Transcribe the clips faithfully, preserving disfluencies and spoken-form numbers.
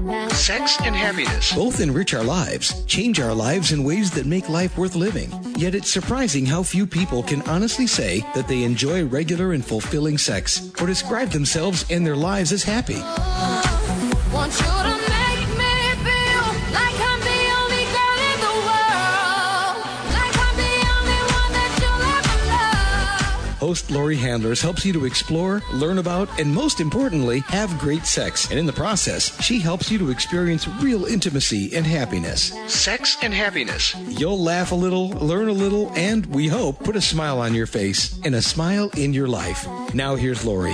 Sex and happiness. Both enrich our lives, change our lives in ways that make life worth living. Yet it's surprising how few people can honestly say that they enjoy regular and fulfilling sex or describe themselves and their lives as happy. Want you to make me feel like I'm the only girl in the world, like I'm the only one that you'll ever love. Host Lori Handlers helps you to explore, learn about, and most importantly, have great sex. And in the process, she helps you to experience real intimacy and happiness. Sex and happiness. You'll laugh a little, learn a little, and we hope put a smile on your face and a smile in your life. Now here's Lori.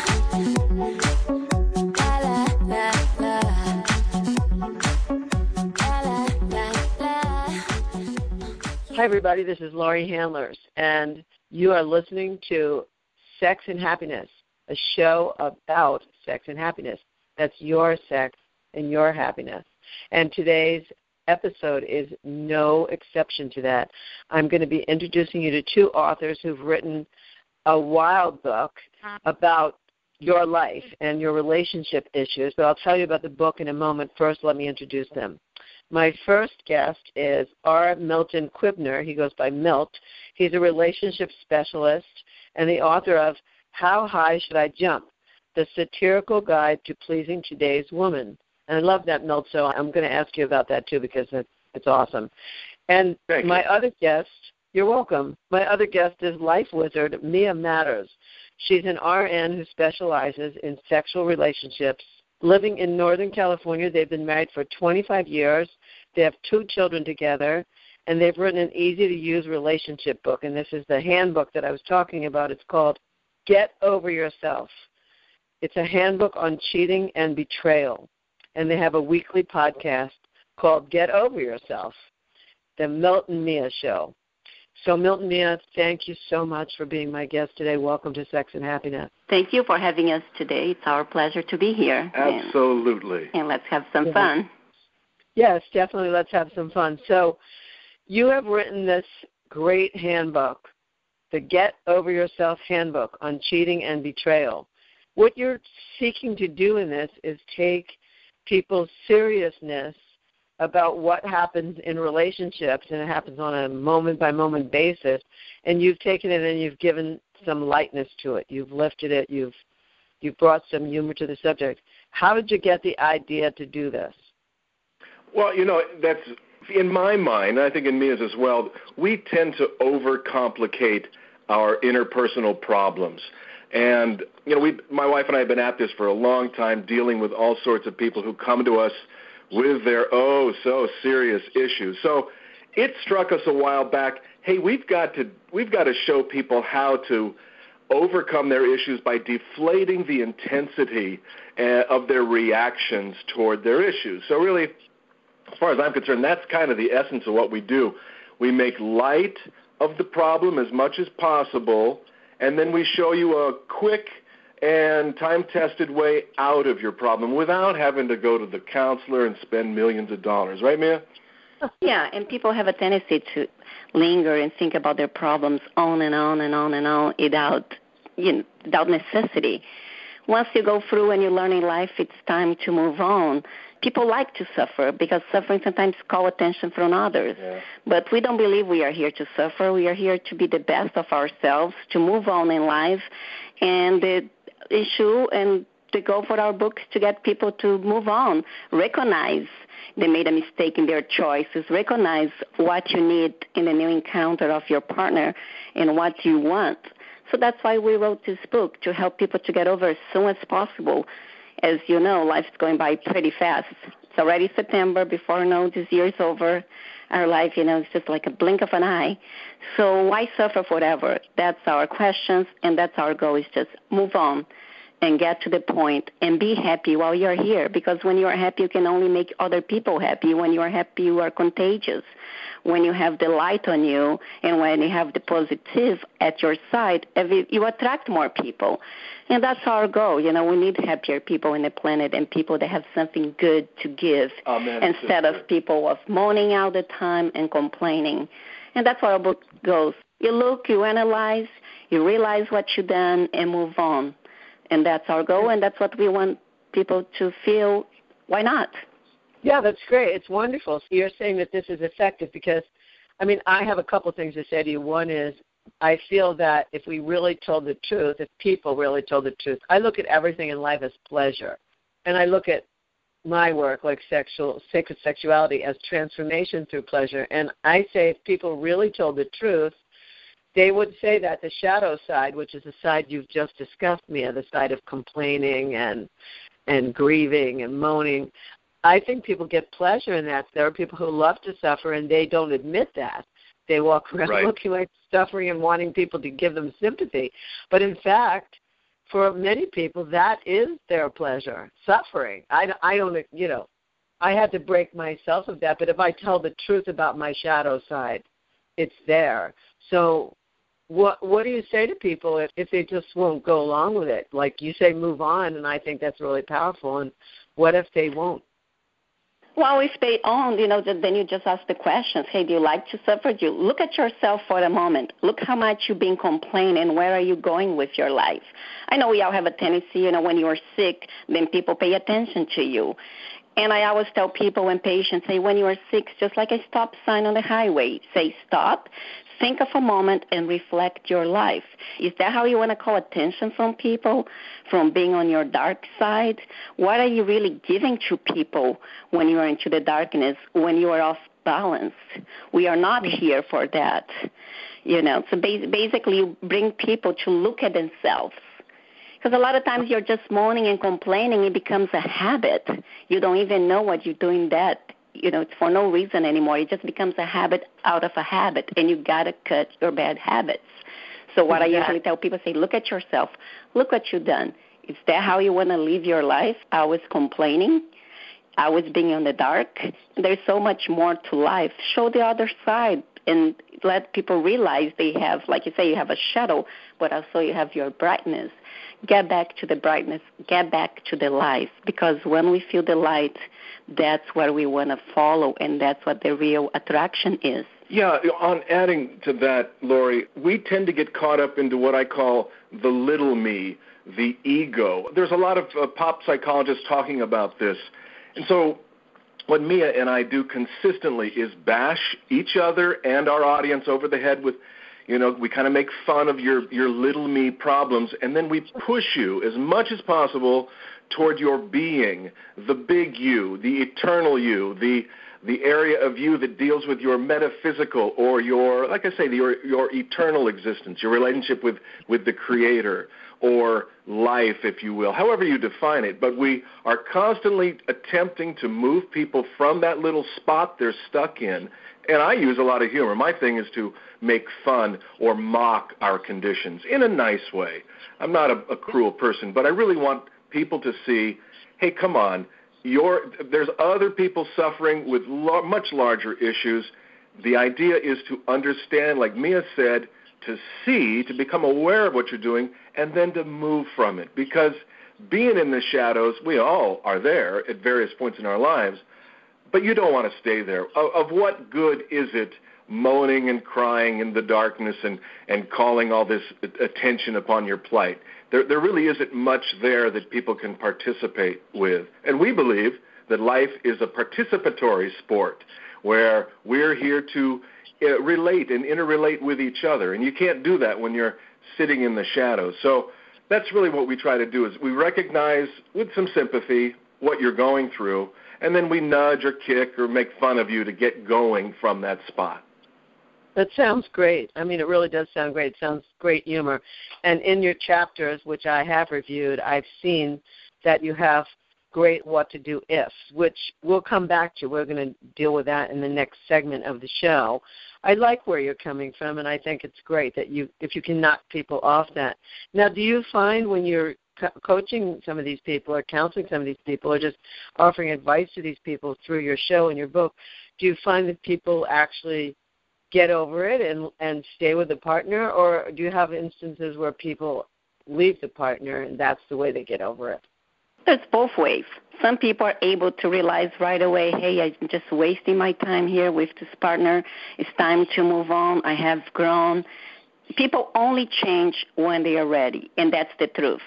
Hi, everybody. This is Lori Handlers, and you are listening to Sex and Happiness, a show about sex and happiness. That's your sex and your happiness. And today's episode is no exception to that. I'm going to be introducing you to two authors who've written a wild book about your life and your relationship issues, but I'll tell you about the book in a moment. First, let me introduce them. My first guest is R. Milton Quibner. He goes by Milt. He's a relationship specialist and the author of How High Should I Jump? The Satirical Guide to Pleasing Today's Woman. And I love that, Milt, so I'm going to ask you about that, too, because it's, it's awesome. And Thank my you. other guest, you're welcome. My other guest is life wizard Mia Matters. She's an R N who specializes in sexual relationships. Living in Northern California, they've been married for twenty-five years. They have two children together, and they've written an easy-to-use relationship book, and this is the handbook that I was talking about. It's called Get Over Yourself. It's a handbook on cheating and betrayal, and they have a weekly podcast called Get Over Yourself, the Milt and Mia Show. So, Milt and Mia, thank you so much for being my guest today. Welcome to Sex and Happiness. Thank you for having us today. It's our pleasure to be here. Absolutely. And, and let's have some Yeah. fun. Yes, definitely. Let's have some fun. So you have written this great handbook, the Get Over Yourself Handbook on Cheating and Betrayal. What you're seeking to do in this is take people's seriousness about what happens in relationships, and it happens on a moment-by-moment basis, and you've taken it and you've given some lightness to it. You've lifted it. You've you've brought some humor to the subject. How did you get the idea to do this? Well, you know, that's, in my mind, I think in Mia's as well, we tend to overcomplicate our interpersonal problems. And, you know, we, my wife and I have been at this for a long time, dealing with all sorts of people who come to us with their oh so serious issues. So it struck us a while back, hey, we've got to we've got to show people how to overcome their issues by deflating the intensity uh, of their reactions toward their issues. So really, as far as I'm concerned, that's kind of the essence of what we do. We make light of the problem as much as possible, and then we show you a quick and time-tested way out of your problem without having to go to the counselor and spend millions of dollars. Right, Mia? Yeah, and people have a tendency to linger and think about their problems on and on and on and on without, you know, without necessity. Once you go through and you learn in life, it's time to move on. People like to suffer because suffering sometimes calls attention from others. Yeah. But we don't believe we are here to suffer. We are here to be the best of ourselves, to move on in life. And the issue and the goal for our book is to get people to move on, recognize they made a mistake in their choices, recognize what you need in the new encounter of your partner and what you want. So that's why we wrote this book, to help people to get over as soon as possible. As you know, life's going by pretty fast. It's already September. Before you know, this year is over. Our life, you know, is just like a blink of an eye. So why suffer forever? That's our questions, and that's our goal, is just move on and get to the point and be happy while you're here. Because when you are happy, you can only make other people happy. When you are happy, you are contagious. When you have the light on you and when you have the positive at your side, you attract more people. And that's our goal. You know, we need happier people in the planet and people that have something good to give. Amen, instead sister. of people of moaning all the time and complaining. And that's where our book goes. You look, you analyze, you realize what you've done, and move on. And that's our goal, and that's what we want people to feel Why not? Yeah, that's great. It's wonderful. So you're saying that this is effective because, I mean, I have a couple things to say to you. One is I feel that if we really told the truth, if people really told the truth, I look at everything in life as pleasure. And I look at my work, like sexual, sacred sexuality, as transformation through pleasure. And I say if people really told the truth, they would say that the shadow side, which is the side you've just discussed, Mia, the side of complaining and and grieving and moaning, I think people get pleasure in that. There are people who love to suffer, and they don't admit that. They walk around right. looking like suffering and wanting people to give them sympathy. But in fact, for many people, that is their pleasure, suffering. I, I don't, you know, I had to break myself of that. But if I tell the truth about my shadow side, it's there. So what what do you say to people if, if they just won't go along with it? Like you say, move on, and I think that's really powerful. And what if they won't? Well, if they own, you know, then you just ask the questions. Hey, do you like to suffer? Do you look at yourself for a moment? Look how much you've been complaining. Where are you going with your life? I know we all have a tendency, you know, when you're sick, then people pay attention to you. And I always tell people when patients say, when you are sick, just like a stop sign on the highway, say stop, think of a moment, and reflect your life. Is that how you want to call attention from people, from being on your dark side? What are you really giving to people when you are into the darkness, when you are off balance? We are not here for that. You know, so basically you bring people to look at themselves. Because a lot of times you're just moaning and complaining, it becomes a habit. You don't even know what you're doing that. You know, it's for no reason anymore. It just becomes a habit out of a habit, and you got to cut your bad habits. So what exactly. I usually tell people, say, look at yourself. Look what you've done. Is that how you want to live your life? I was complaining. I was being in the dark. There's so much more to life. Show the other side and let people realize they have, like you say, you have a shadow, but also you have your brightness. Get back to the brightness. Get back to the light, because when we feel the light, that's what we want to follow, and that's what the real attraction is. Yeah, on adding to that, Lori, we tend to get caught up into what I call the little me, the ego. There's a lot of uh, pop psychologists talking about this. And so what Mia and I do consistently is bash each other and our audience over the head with, you know, we kind of make fun of your, your little me problems, and then we push you as much as possible toward your being, the big you, the eternal you, the the area of you that deals with your metaphysical or your, like I say, your your eternal existence, your relationship with, with the Creator, or life, if you will, however you define it. But we are constantly attempting to move people from that little spot they're stuck in. And I use a lot of humor. My thing is to make fun or mock our conditions in a nice way. I'm not a, a cruel person, but I really want people to see, hey, come on, you're, there's other people suffering with lo- much larger issues. The idea is to understand, like Mia said, to see, to become aware of what you're doing, and then to move from it. Because being in the shadows, we all are there at various points in our lives, but you don't want to stay there. Of, of what good is it moaning and crying in the darkness and, and calling all this attention upon your plight? There, there really isn't much there that people can participate with. And we believe that life is a participatory sport where we're here to uh, relate and interrelate with each other. And you can't do that when you're sitting in the shadows. So that's really what we try to do, is we recognize with some sympathy what you're going through, and then we nudge or kick or make fun of you to get going from that spot. That sounds great. I mean, it really does sound great. It sounds great humor. And in your chapters, which I have reviewed, I've seen that you have great what to do ifs, which we'll come back to. We're going to deal with that in the next segment of the show. I like where you're coming from, and I think it's great that you, if you can knock people off that. Now, do you find when you're co- coaching some of these people or counseling some of these people or just offering advice to these people through your show and your book, do you find that people actually get over it and, and stay with the partner, or do you have instances where people leave the partner and that's the way they get over it? There's both ways. Some people are able to realize right away, hey, I'm just wasting my time here with this partner. It's time to move on. I have grown. People only change when they are ready, and that's the truth.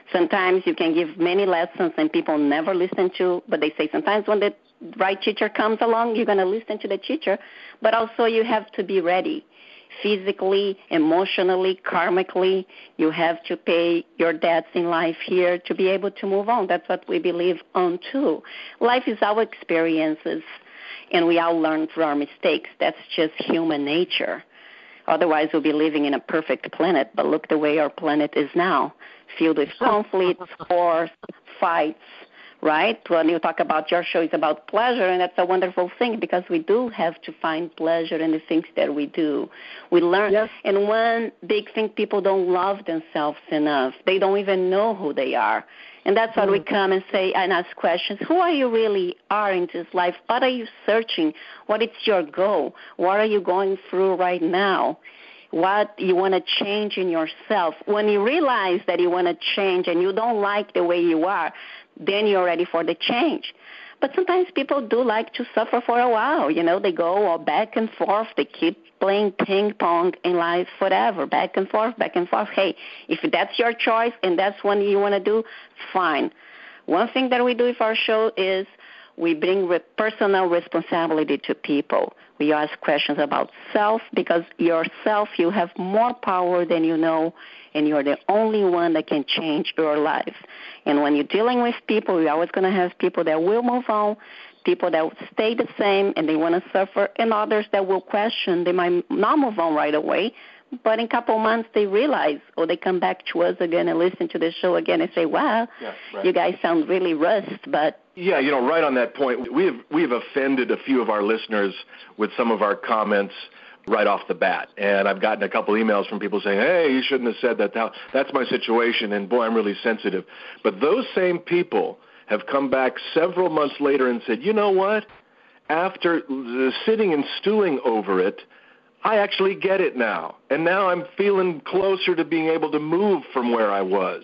Sometimes you can give many lessons and people never listen to, but they say sometimes when the right teacher comes along, you're going to listen to the teacher. But also you have to be ready. Physically, emotionally, karmically, you have to pay your debts in life here to be able to move on. That's what we believe on too. Life is our experiences, and we all learn through our mistakes. That's just human nature. Otherwise, we'll be living in a perfect planet, but look the way our planet is now, filled with conflicts, wars, fights, right? When you talk about your show, it's about pleasure, and that's a wonderful thing because we do have to find pleasure in the things that we do. We learn, yes. And one big thing, people don't love themselves enough. They don't even know who they are. And that's why mm. we come and say and ask questions. Who are you really are in this life? What are you searching? What is your goal? What are you going through right now? What you want to change in yourself. When you realize that you want to change and you don't like the way you are, then you're ready for the change. But sometimes people do like to suffer for a while. You know, they go back and forth. They keep playing ping pong in life forever, back and forth, back and forth. Hey, if that's your choice and that's what you want to do, fine. One thing that we do with our show is we bring re- personal responsibility to people. We ask questions about self because yourself, you have more power than you know, and you're the only one that can change your life. And when you're dealing with people, you're always going to have people that will move on, people that will stay the same and they want to suffer, and others that will question. They might not move on right away, but in a couple of months they realize, or they come back to us again and listen to the show again and say, wow, yeah, right. You guys sound really rust, but... Yeah, you know, right on that point, we have, we have offended a few of our listeners with some of our comments right off the bat. And I've gotten a couple emails from people saying, hey, you shouldn't have said that. That's my situation, and boy, I'm really sensitive. But those same people have come back several months later and said, you know what? After sitting and stewing over it, I actually get it now. And now I'm feeling closer to being able to move from where I was.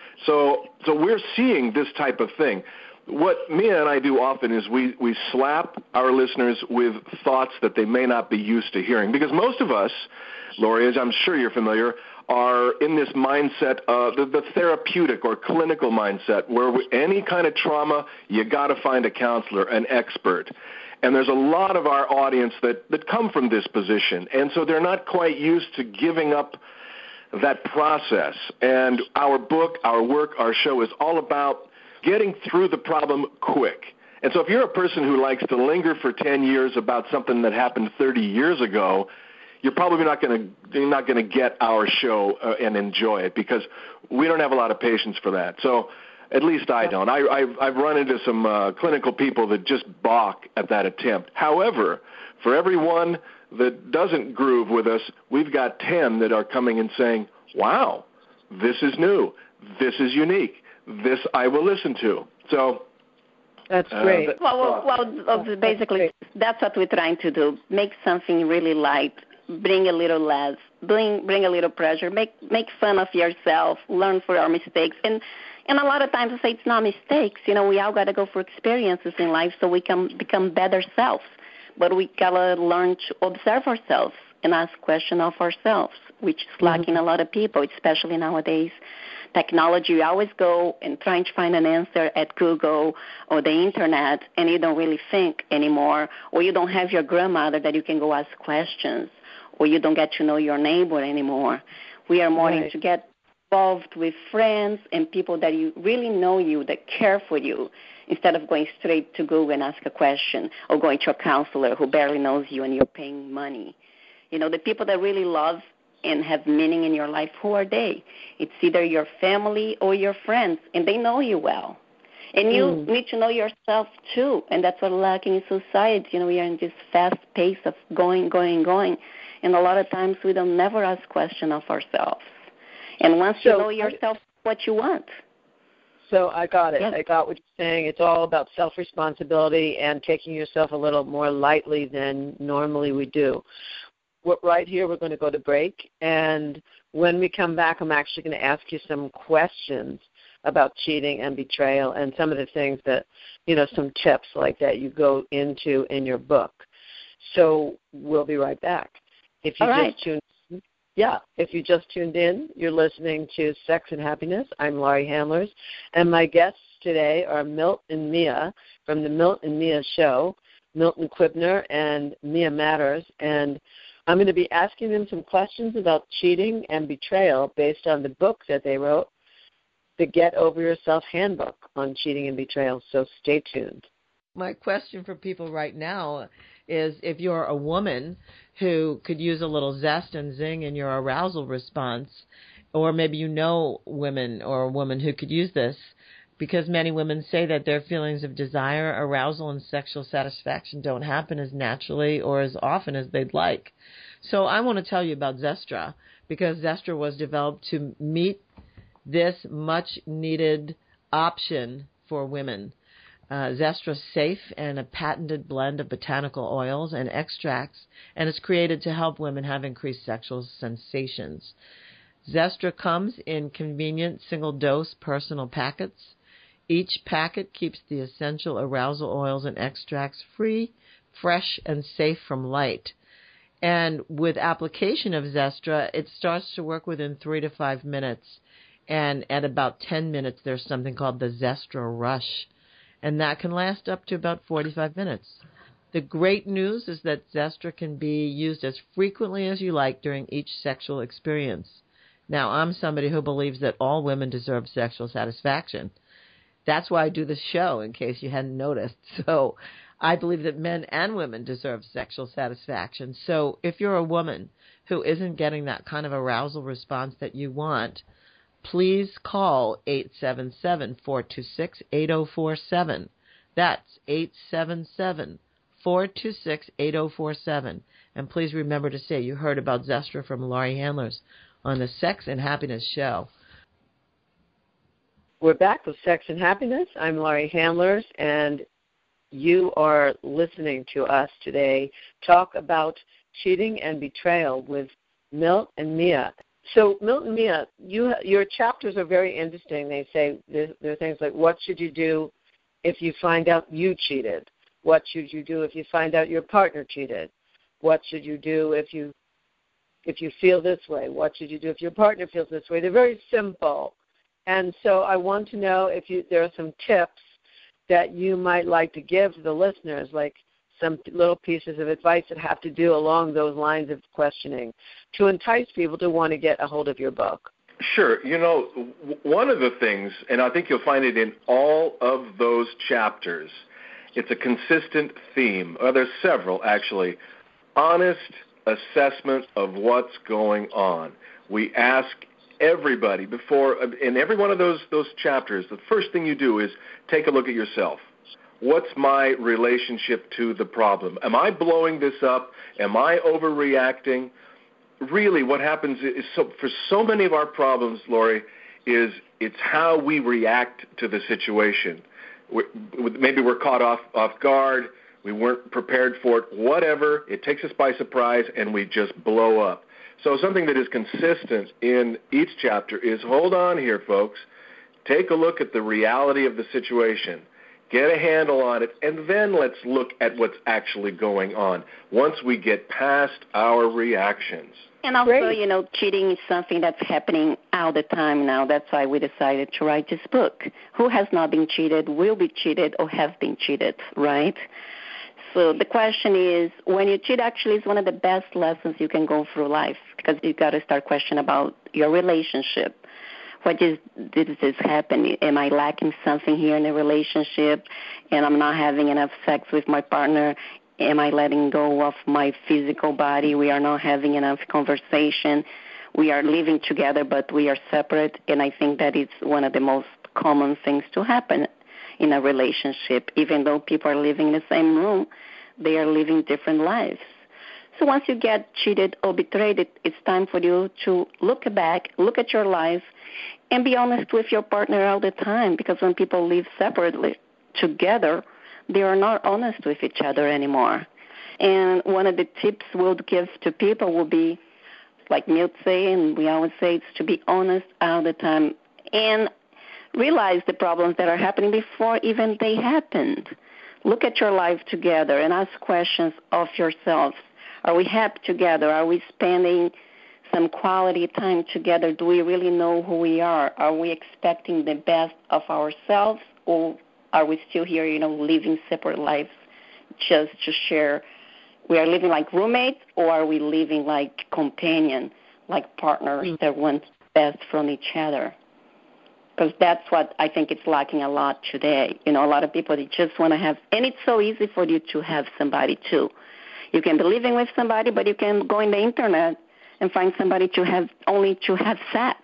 So so we're seeing this type of thing. What Mia and I do often is we, we slap our listeners with thoughts that they may not be used to hearing. Because most of us, Lori, as I'm sure you're familiar, are in this mindset, uh, the, the therapeutic or clinical mindset, where we, any kind of trauma, you got to find a counselor, an expert. And there's a lot of our audience that, that come from this position. And so they're not quite used to giving up that process. And our book, our work, our show is all about getting through the problem quick. And so if you're a person who likes to linger for ten years about something that happened thirty years ago, you're probably not going to you're not going to get our show uh, and enjoy it, because we don't have a lot of patience for that. So at least I don't. I, I've, I've run into some uh, clinical people that just balk at that attempt. However, for every one that doesn't groove with us, we've got ten that are coming and saying, wow, this is new, this is unique, this I will listen to. So that's great. Uh, well, well, well, basically, that's what we're trying to do. Make something really light, bring a little laugh, bring bring a little pleasure, make make fun of yourself, learn from our mistakes. And and a lot of times I say it's not mistakes. You know, we all got to go for experiences in life so we can become better selves. But we got to learn to observe ourselves and ask questions of ourselves, which is lacking mm-hmm. a lot of people, especially nowadays. Technology, you always go and trying to find an answer at Google or the Internet, and you don't really think anymore, or you don't have your grandmother that you can go ask questions, or you don't get to know your neighbor anymore. We are more right. to get involved with friends and people that you really know you, that care for you, instead of going straight to Google and ask a question, or going to a counselor who barely knows you and you're paying money. You know, the people that really love and have meaning in your life, who are they? It's either your family or your friends, and they know you well. And you mm. need to know yourself, too, and that's what's lacking in society. You know, we are in this fast pace of going, going, going, and a lot of times we don't never ask questions of ourselves. And once so, you know yourself, what you want. So I got it. Yes. I got what you're saying. It's all about self-responsibility and taking yourself a little more lightly than normally we do. Right here, we're going to go to break, and when we come back, I'm actually going to ask you some questions about cheating and betrayal and some of the things that, you know, some tips like that you go into in your book. So we'll be right back. If you All just right. tune in, yeah, if you just tuned in, you're listening to Sex and Happiness. I'm Laurie Handlers, and my guests today are Milt and Mia from the Milt and Mia Show, Milton Quibner and Mia Matters, and I'm going to be asking them some questions about cheating and betrayal based on the book that they wrote, the Get Over Yourself Handbook on Cheating and Betrayal, so stay tuned. My question for people right now is, if you're a woman who could use a little zest and zing in your arousal response, or maybe you know women or a woman who could use this, because many women say that their feelings of desire, arousal, and sexual satisfaction don't happen as naturally or as often as they'd like. So I want to tell you about Zestra, because Zestra was developed to meet this much-needed option for women. Uh, Zestra's safe and a patented blend of botanical oils and extracts, and it's created to help women have increased sexual sensations. Zestra comes in convenient single-dose personal packets. Each packet keeps the essential arousal oils and extracts free, fresh, and safe from light. And with application of Zestra, it starts to work within three to five minutes. And at about ten minutes, there's something called the Zestra Rush. And that can last up to about forty-five minutes. The great news is that Zestra can be used as frequently as you like during each sexual experience. Now, I'm somebody who believes that all women deserve sexual satisfaction. That's why I do this show, in case you hadn't noticed. So I believe that men and women deserve sexual satisfaction. So if you're a woman who isn't getting that kind of arousal response that you want, please call eight seven seven, four two six, eight zero four seven. That's eight seven seven, four two six, eight zero four seven. And please remember to say you heard about Zestra from Laurie Handlers on the Sex and Happiness Show. We're back with Sex and Happiness. I'm Laurie Handlers, and you are listening to us today talk about cheating and betrayal with Milt and Mia. So, Milt and Mia, you, your chapters are very interesting. They say there, there are things like, what should you do if you find out you cheated? What should you do if you find out your partner cheated? What should you do if you if you feel this way? What should you do if your partner feels this way? They're very simple. And so I want to know if you there are some tips that you might like to give to the listeners, like some little pieces of advice that have to do along those lines of questioning to entice people to want to get a hold of your book. Sure. You know, one of the things, and I think you'll find it in all of those chapters, it's a consistent theme. Well, there's several, actually. Honest assessment of what's going on. We ask everybody before, in every one of those, those chapters, the first thing you do is take a look at yourself. What's my relationship to the problem? Am I blowing this up? Am I overreacting? Really, what happens is, so, for so many of our problems, Laurie, is it's how we react to the situation. We're, maybe we're caught off, off guard. We weren't prepared for it. Whatever. It takes us by surprise, and we just blow up. So something that is consistent in each chapter is, hold on here, folks. Take a look at the reality of the situation. Get a handle on it, and then let's look at what's actually going on once we get past our reactions. And also, Great. you know, cheating is something that's happening all the time now. That's why we decided to write this book. Who has not been cheated, will be cheated, or have been cheated, right? So the question is, when you cheat, actually is one of the best lessons you can go through life, because you got to start questioning about your relationship. What is, did this happen? Am I lacking something here in a relationship, and I'm not having enough sex with my partner? Am I letting go of my physical body? We are not having enough conversation. We are living together, but we are separate, and I think that it's one of the most common things to happen in a relationship. Even though people are living in the same room, they are living different lives. So once you get cheated or betrayed, it, it's time for you to look back, look at your life, and be honest with your partner all the time, because when people live separately together, they are not honest with each other anymore. And one of the tips we'll give to people will be, like Milt say, and we always say, it's to be honest all the time and realize the problems that are happening before even they happened. Look at your life together and ask questions of yourself. Are we happy together? Are we spending some quality time together, do we really know who we are? Are we expecting the best of ourselves, or are we still here, you know, living separate lives just to share? We are living like roommates, or are we living like companions, like partners mm-hmm. that want best from each other? Because that's what I think it's lacking a lot today. You know, a lot of people, they just want to have, and it's so easy for you to have somebody too. You can be living with somebody, but you can go on the internet and find somebody to have only to have sex.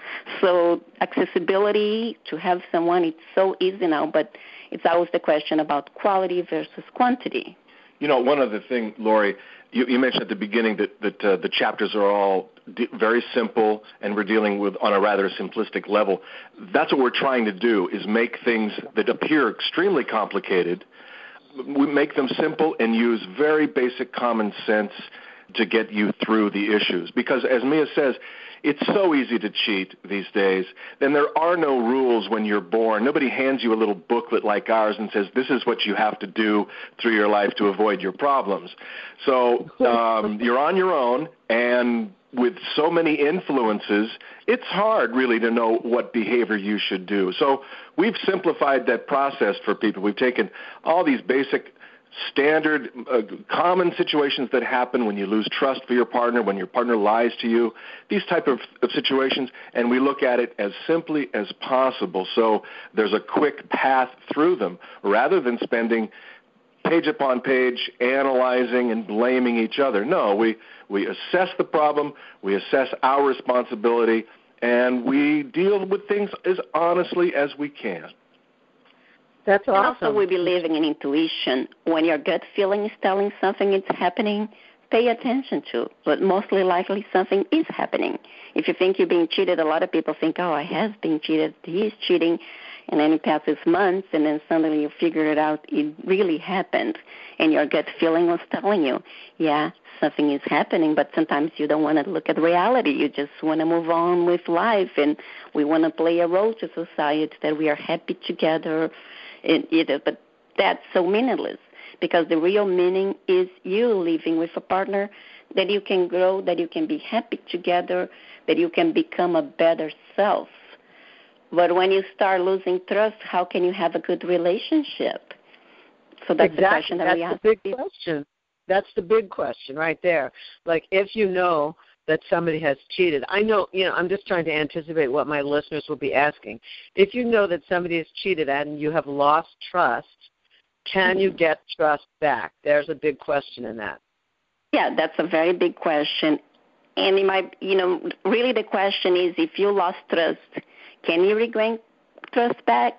So accessibility to have someone, it's so easy now, but it's always the question about quality versus quantity. You know, one other thing, Lori, you, you mentioned at the beginning that, that uh, the chapters are all d- very simple, and we're dealing with on a rather simplistic level. That's what we're trying to do, is make things that appear extremely complicated, we make them simple and use very basic common sense to get you through the issues. Because as Mia says, it's so easy to cheat these days. Then there are no rules when you're born. Nobody hands you a little booklet like ours and says, this is what you have to do through your life to avoid your problems. So um, you're on your own, and with so many influences, it's hard really to know what behavior you should do. So we've simplified that process for people. We've taken all these basic standard, uh, common situations that happen when you lose trust for your partner, when your partner lies to you, these type of, of situations, and we look at it as simply as possible. So there's a quick path through them, rather than spending page upon page analyzing and blaming each other. No, we, we assess the problem, we assess our responsibility, and we deal with things as honestly as we can. That's awesome. And also, we believe in intuition. When your gut feeling is telling something is happening, pay attention to. But mostly likely something is happening. If you think you're being cheated, a lot of people think, oh, I have been cheated, he is cheating. And then it passes months, and then suddenly you figure it out, it really happened. And your gut feeling was telling you, yeah, something is happening, but sometimes you don't want to look at reality. You just want to move on with life, and we want to play a role to society that we are happy together. In either, but that's so meaningless, because the real meaning is you living with a partner that you can grow, that you can be happy together, that you can become a better self. But when you start losing trust, how can you have a good relationship? So that's exactly. the question that that's we ask. That's the big question. That's the big question right there. Like, if you know that somebody has cheated. I know, you know, I'm just trying to anticipate what my listeners will be asking. If you know that somebody has cheated and you have lost trust, can you get trust back? There's a big question in that. Yeah, that's a very big question. And it might, you know, really the question is, if you lost trust, can you regain trust back?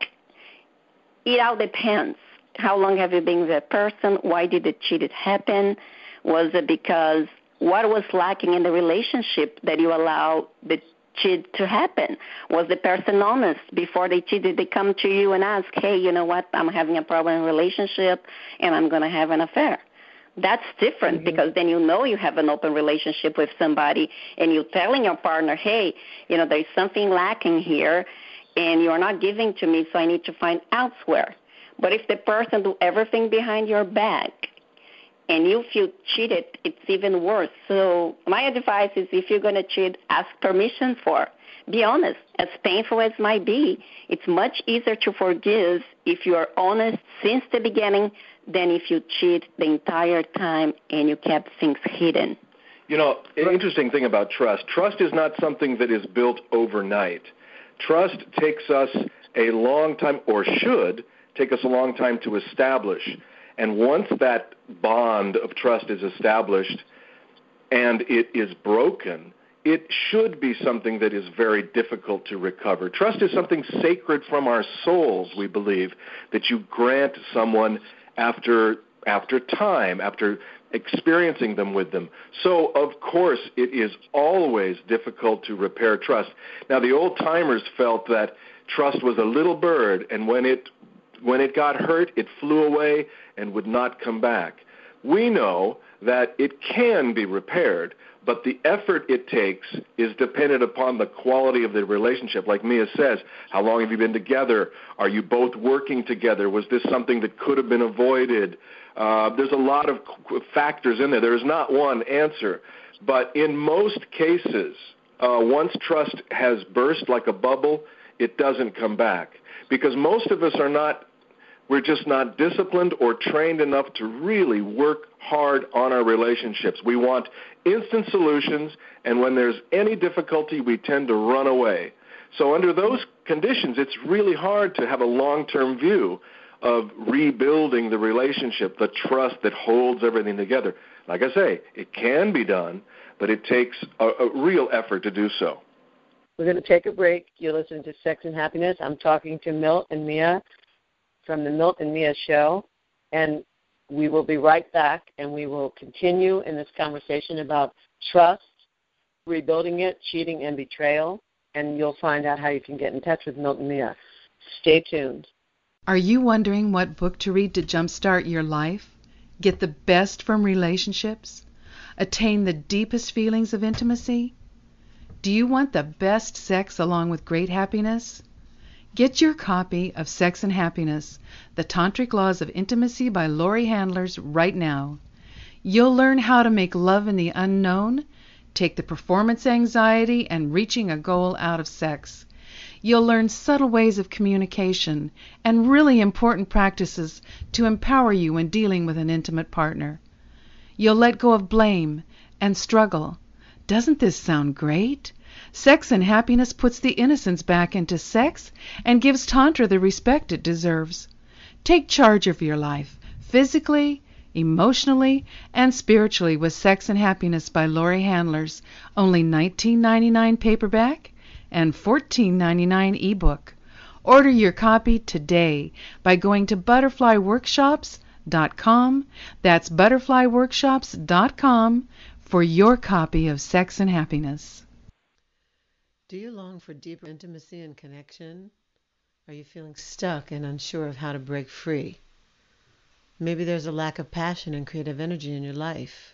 It all depends. How long have you been with that person? Why did the cheat happen? Was it because what was lacking in the relationship that you allow the cheat to happen? Was the person honest before they cheated? They come to you and ask, hey, you know what, I'm having a problem in a relationship and I'm going to have an affair. That's different, mm-hmm. because then you know you have an open relationship with somebody, and you're telling your partner, hey, you know, there's something lacking here and you're not giving to me, so I need to find elsewhere. But if the person do everything behind your back and you feel cheated, it's even worse. So my advice is, if you're going to cheat, ask permission for. Be honest. As painful as it might be, it's much easier to forgive if you are honest since the beginning than if you cheat the entire time and you kept things hidden. You know, an interesting thing about trust, trust is not something that is built overnight. Trust takes us a long time, or should take us a long time, to establish. And once that bond of trust is established and it is broken, it should be something that is very difficult to recover. Trust is something sacred from our souls, we believe, that you grant someone after after time, after experiencing them with them. So, of course, it is always difficult to repair trust. Now, the old-timers felt that trust was a little bird, and when it when it got hurt, it flew away and would not come back. We know that it can be repaired, but the effort it takes is dependent upon the quality of the relationship. Like Mia says, how long have you been together? Are you both working together? Was this something that could have been avoided? Uh, there's a lot of factors in there. There is not one answer. But in most cases, uh, once trust has burst like a bubble, it doesn't come back. Because most of us are not, we're just not disciplined or trained enough to really work hard on our relationships. We want instant solutions, and when there's any difficulty, we tend to run away. So under those conditions, it's really hard to have a long-term view of rebuilding the relationship, the trust that holds everything together. Like I say, it can be done, but it takes a, a real effort to do so. We're going to take a break. You're listening to Sex and Happiness. I'm talking to Milt and Mia from the Milt and Mia Show, and we will be right back, and we will continue in this conversation about trust, rebuilding it, cheating, and betrayal, and you'll find out how you can get in touch with Milt and Mia. Stay tuned. Are you wondering what book to read to jumpstart your life? Get the best from relationships? Attain the deepest feelings of intimacy? Do you want the best sex along with great happiness? Get your copy of Sex and Happiness, The Tantric Laws of Intimacy by Laurie Handlers right now. You'll learn how to make love in the unknown, take the performance anxiety and reaching a goal out of sex. You'll learn subtle ways of communication and really important practices to empower you when dealing with an intimate partner. You'll let go of blame and struggle. Doesn't this sound great? Sex and Happiness puts the innocence back into sex and gives Tantra the respect it deserves. Take charge of your life, physically, emotionally, and spiritually with Sex and Happiness by Laurie Handlers, only nineteen ninety-nine paperback and fourteen ninety-nine ebook. Order your copy today by going to butterfly workshops dot com. That's butterfly workshops dot com for your copy of Sex and Happiness. Do you long for deeper intimacy and connection? Are you feeling stuck and unsure of how to break free? Maybe there's a lack of passion and creative energy in your life.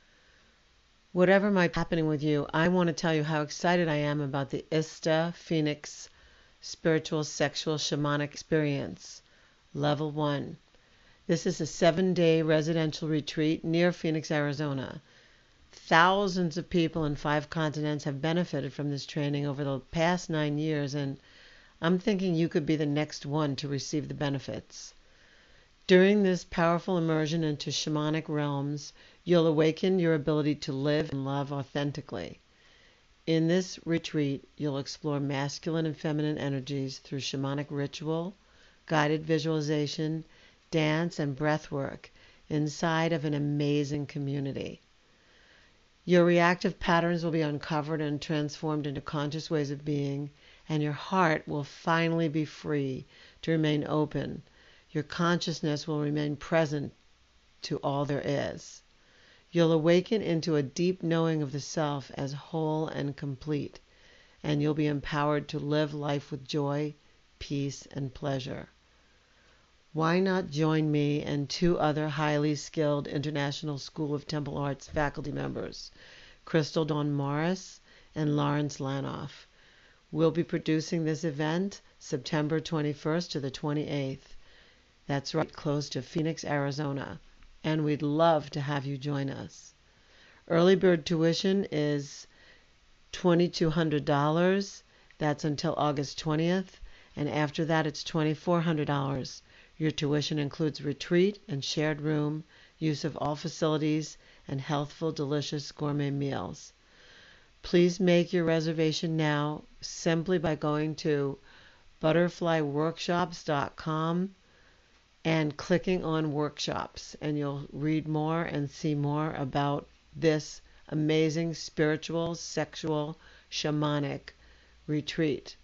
Whatever might be happening with you, I want to tell you how excited I am about the ISTA Phoenix Spiritual Sexual Shamanic Experience, Level one. This is a seven-day residential retreat near Phoenix, Arizona. Thousands of people in five continents have benefited from this training over the past nine years, and I'm thinking you could be the next one to receive the benefits. During this powerful immersion into shamanic realms, you'll awaken your ability to live and love authentically. In this retreat, you'll explore masculine and feminine energies through shamanic ritual, guided visualization, dance, and breath work inside of an amazing community. Your reactive patterns will be uncovered and transformed into conscious ways of being, and your heart will finally be free to remain open. Your consciousness will remain present to all there is. You'll awaken into a deep knowing of the self as whole and complete, and you'll be empowered to live life with joy, peace, and pleasure. Why not join me and two other highly skilled International School of Temple Arts faculty members, Crystal Dawn Morris and Lawrence Lanoff. We'll be producing this event September twenty-first to the twenty-eighth. That's right close to Phoenix, Arizona, and we'd love to have you join us. Early bird tuition is two thousand two hundred dollars. That's until August twentieth, and after that it's two thousand four hundred dollars. Your tuition includes retreat and shared room, use of all facilities, and healthful, delicious gourmet meals. Please make your reservation now simply by going to butterfly workshops dot com and clicking on workshops, and you'll read more and see more about this amazing spiritual, sexual, shamanic retreat.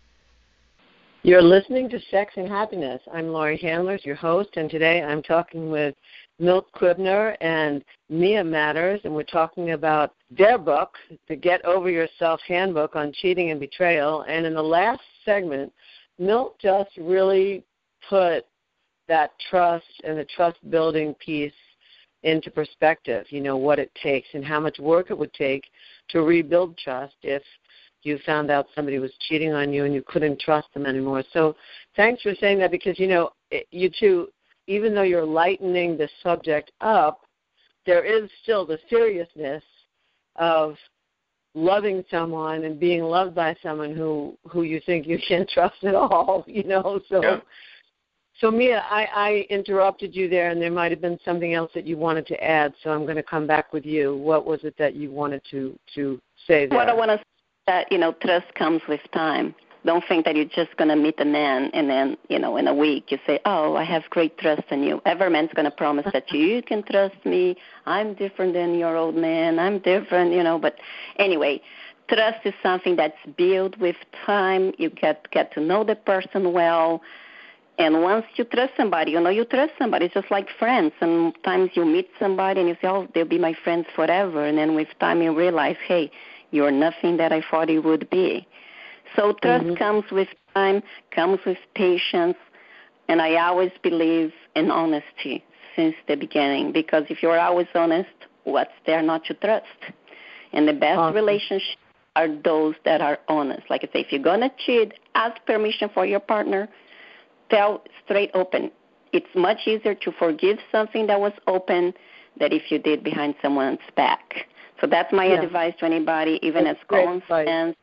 You're listening to Sex and Happiness. I'm Laurie Handlers, your host, and today I'm talking with Milt Kribner and Mia Matters, and we're talking about their book, The Get Over Yourself Handbook on Cheating and Betrayal. And in the last segment, Milt just really put that trust and the trust-building piece into perspective, you know, what it takes and how much work it would take to rebuild trust if you found out somebody was cheating on you and you couldn't trust them anymore. So thanks for saying that, because, you know, you two, even though you're lightening the subject up, there is still the seriousness of loving someone and being loved by someone who, who you think you can't trust at all, you know. So, Yeah. so Mia, I, I interrupted you there, and there might have been something else that you wanted to add, so I'm going to come back with you. What was it that you wanted to, to say there? What I want to say is that, you know, trust comes with time. Don't think that you're just going to meet a man and then, you know, in a week you say, oh, I have great trust in you. Every man's going to promise that you, you can trust me. I'm different than your old man. I'm different, you know. But anyway, trust is something that's built with time. You get, get to know the person well. And once you trust somebody, you know you trust somebody. It's just like friends. Sometimes you meet somebody and you say, oh, they'll be my friends forever. And then with time you realize, hey, you're nothing that I thought you would be. So trust mm-hmm. comes with time, comes with patience, and I always believe in honesty since the beginning, because if you're always honest, what's there not to trust? And the best awesome. relationships are those that are honest. Like I say, if you're going to cheat, ask permission for your partner, tell straight open. It's much easier to forgive something that was open than if you did behind someone's back. So that's my yeah. advice to anybody, even that's as common sense.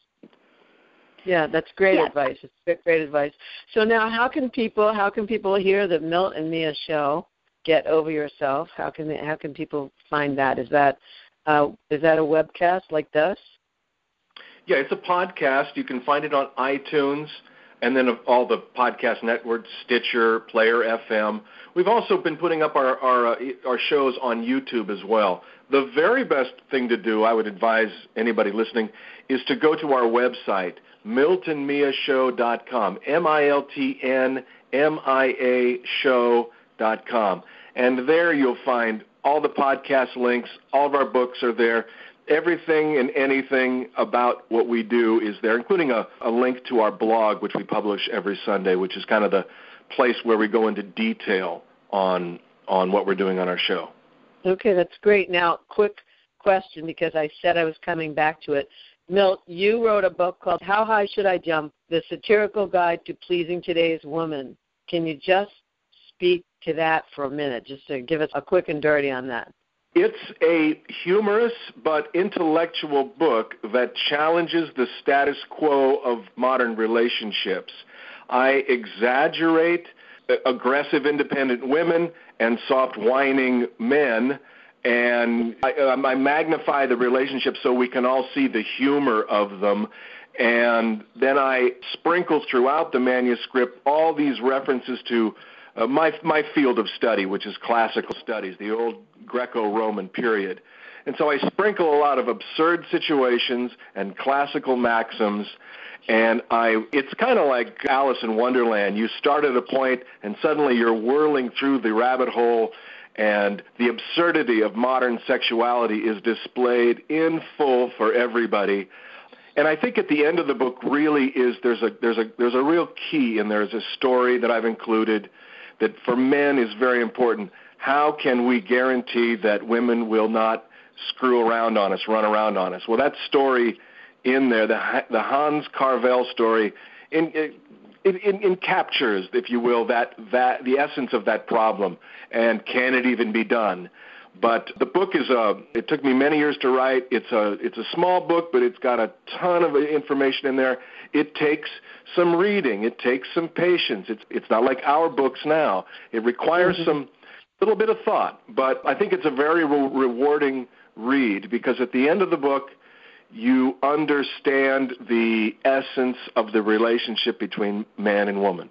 Yeah, that's great yeah. advice. It's great, great advice. So now, how can people how can people hear the Milt and Mia show, Get Over Yourself? How can they, how can people find that? Is that uh, is that a webcast like this? Yeah, it's a podcast. You can find it on iTunes, and then all the podcast networks, Stitcher, Player F M. We've also been putting up our our, uh, our shows on YouTube as well. The very best thing to do, I would advise anybody listening, is to go to our website, milton mia show dot com, M I L T N M I A show dot com. And there you'll find all the podcast links, all of our books are there. Everything and anything about what we do is there, including a, a link to our blog, which we publish every Sunday, which is kind of the place where we go into detail on on what we're doing on our show. Okay, that's great. Now, quick question, because I said I was coming back to it. Milt, you wrote a book called How High Should I Jump? The Satirical Guide to Pleasing Today's Woman. Can you just speak to that for a minute, just to give us a quick and dirty on that? It's a humorous but intellectual book that challenges the status quo of modern relationships. I exaggerate aggressive, independent women and soft, whining men, and I, um, I magnify the relationships so we can all see the humor of them. And then I sprinkle throughout the manuscript all these references to uh, my my field of study, which is classical studies, the old Greco-Roman period. And so I sprinkle a lot of absurd situations and classical maxims, and I it's kind of like Alice in Wonderland. You start at a point, and suddenly you're whirling through the rabbit hole, and the absurdity of modern sexuality is displayed in full for everybody. And I think at the end of the book really is there's a there's a there's a real key, and there's a story that I've included that for men is very important. How can we guarantee that women will not screw around on us, run around on us? Well, that story in there, the the Hans Carvel story, in, it, it, it captures, if you will, that that the essence of that problem. And can it even be done? But the book is a. It took me many years to write. It's a it's a small book, but it's got a ton of information in there. It takes some reading. It takes some patience. It's it's not like our books now. It requires mm-hmm. some little bit of thought. But I think it's a very re- rewarding read, because at the end of the book, you understand the essence of the relationship between man and woman.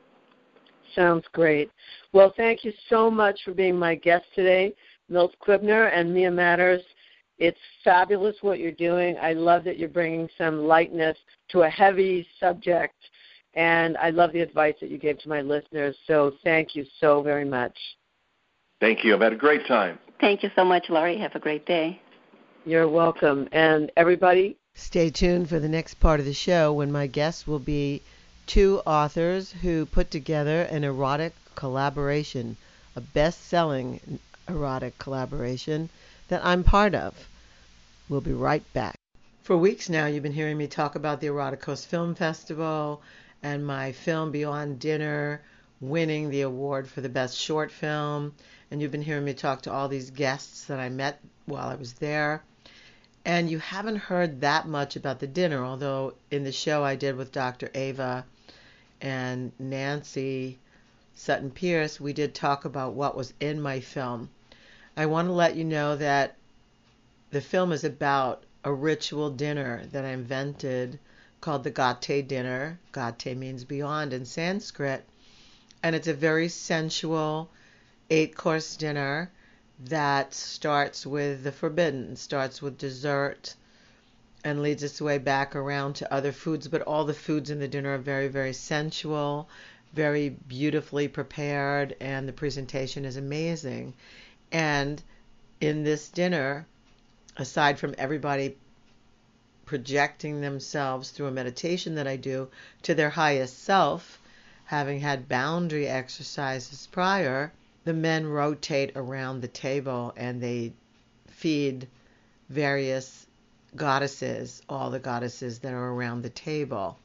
Sounds great. Well, thank you so much for being my guest today, Milt Quibner and Mia Matters. It's fabulous what you're doing. I love that you're bringing some lightness to a heavy subject, and I love the advice that you gave to my listeners. So thank you so very much. Thank you. I've had a great time. Thank you so much, Laurie. Have a great day. You're welcome. And everybody, stay tuned for the next part of the show when my guests will be two authors who put together an erotic collaboration, a best-selling erotic collaboration that I'm part of. We'll be right back. For weeks now, you've been hearing me talk about the Erotic Coast Film Festival and my film Beyond Dinner winning the award for the best short film. And you've been hearing me talk to all these guests that I met while I was there. And you haven't heard that much about the dinner, although in the show I did with Doctor Ava and Nancy Sutton Pierce, we did talk about what was in my film. I want to let you know that the film is about a ritual dinner that I invented called the Gate dinner. Gate means beyond in Sanskrit. And it's a very sensual eight-course dinner that starts with the forbidden, starts with dessert, and leads its way back around to other foods. But all the foods in the dinner are very, very sensual, very beautifully prepared, and the presentation is amazing. And in this dinner, aside from everybody projecting themselves through a meditation that I do to their highest self, having had boundary exercises prior, the men rotate around the table and they feed various goddesses, all the goddesses that are around the table.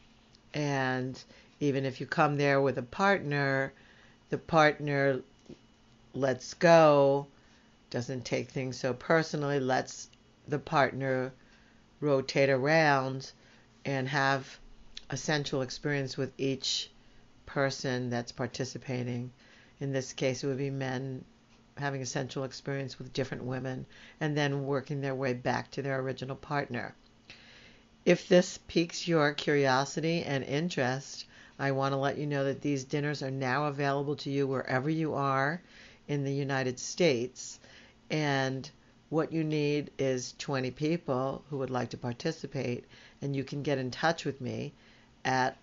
And even if you come there with a partner, the partner lets go, doesn't take things so personally, lets the partner rotate around and have a sensual experience with each person that's participating. In this case, it would be men having a sensual experience with different women and then working their way back to their original partner. If this piques your curiosity and interest, I want to let you know that these dinners are now available to you wherever you are in the United States. And what you need is twenty people who would like to participate, and you can get in touch with me at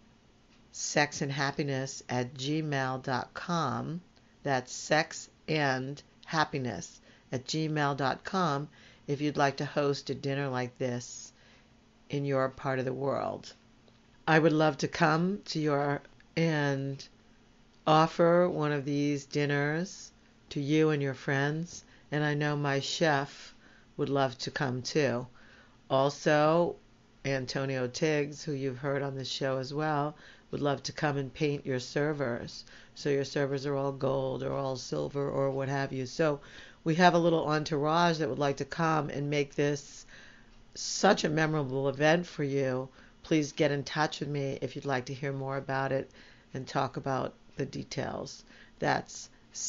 sexandhappiness at gmail dot com. That's sex and happiness at gmail dot com if you'd like to host a dinner like this in your part of the world. I would love to come to your and offer one of these dinners to you and your friends, and I know my chef would love to come too. Also, Antonio Tiggs, who you've heard on this show as well, would love to come and paint your servers. So your servers are all gold or all silver or what have you. So we have a little entourage that would like to come and make this such a memorable event for you. Please get in touch with me if you'd like to hear more about it and talk about the details. That's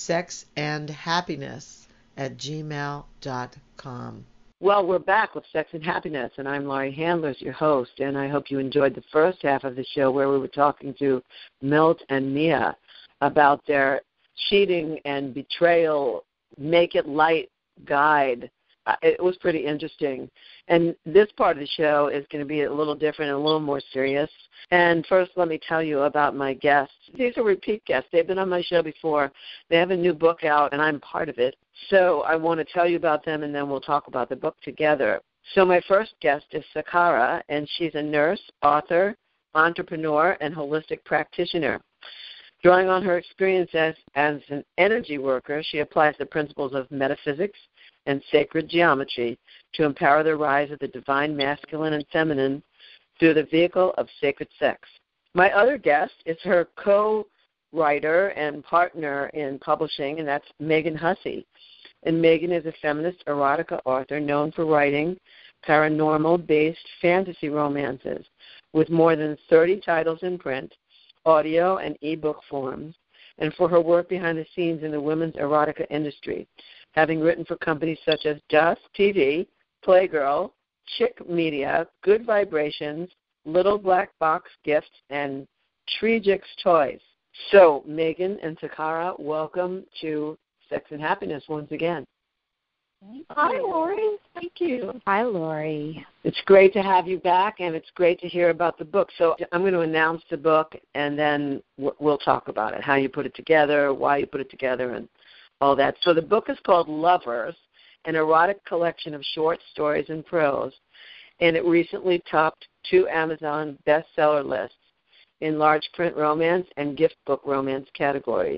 sexandhappiness at gmail dot com. Well, we're back with Sex and Happiness, and I'm Laurie Handlers, your host, and I hope you enjoyed the first half of the show where we were talking to Milt and Mia about their cheating and betrayal, make it light guide. Uh, it was pretty interesting. And this part of the show is going to be a little different and a little more serious. And first, let me tell you about my guests. These are repeat guests. They've been on my show before. They have a new book out, and I'm part of it. So I want to tell you about them, and then we'll talk about the book together. So my first guest is Sakara, and she's a nurse, author, entrepreneur, and holistic practitioner. Drawing on her experience as, as an energy worker, she applies the principles of metaphysics and sacred geometry to empower the rise of the divine masculine and feminine through the vehicle of sacred sex. My other guest is her co-writer and partner in publishing, and that's Megan Hussey. And Megan is a feminist erotica author known for writing paranormal-based fantasy romances with more than thirty titles in print, audio, and ebook forms, and for her work behind the scenes in the women's erotica industry, having written for companies such as Just T V, Playgirl, Chick Media, Good Vibrations, Little Black Box Gifts, and Trijix Toys. So, Megan and Sakara, welcome to Sex and Happiness once again. Hi, Lori. Thank you. Hi, Lori. It's great to have you back, and it's great to hear about the book. So I'm going to announce the book, and then we'll talk about it, how you put it together, why you put it together, and all that. So the book is called Lovers, an erotic collection of short stories and prose, and it recently topped two Amazon bestseller lists in large print romance and gift book romance categories.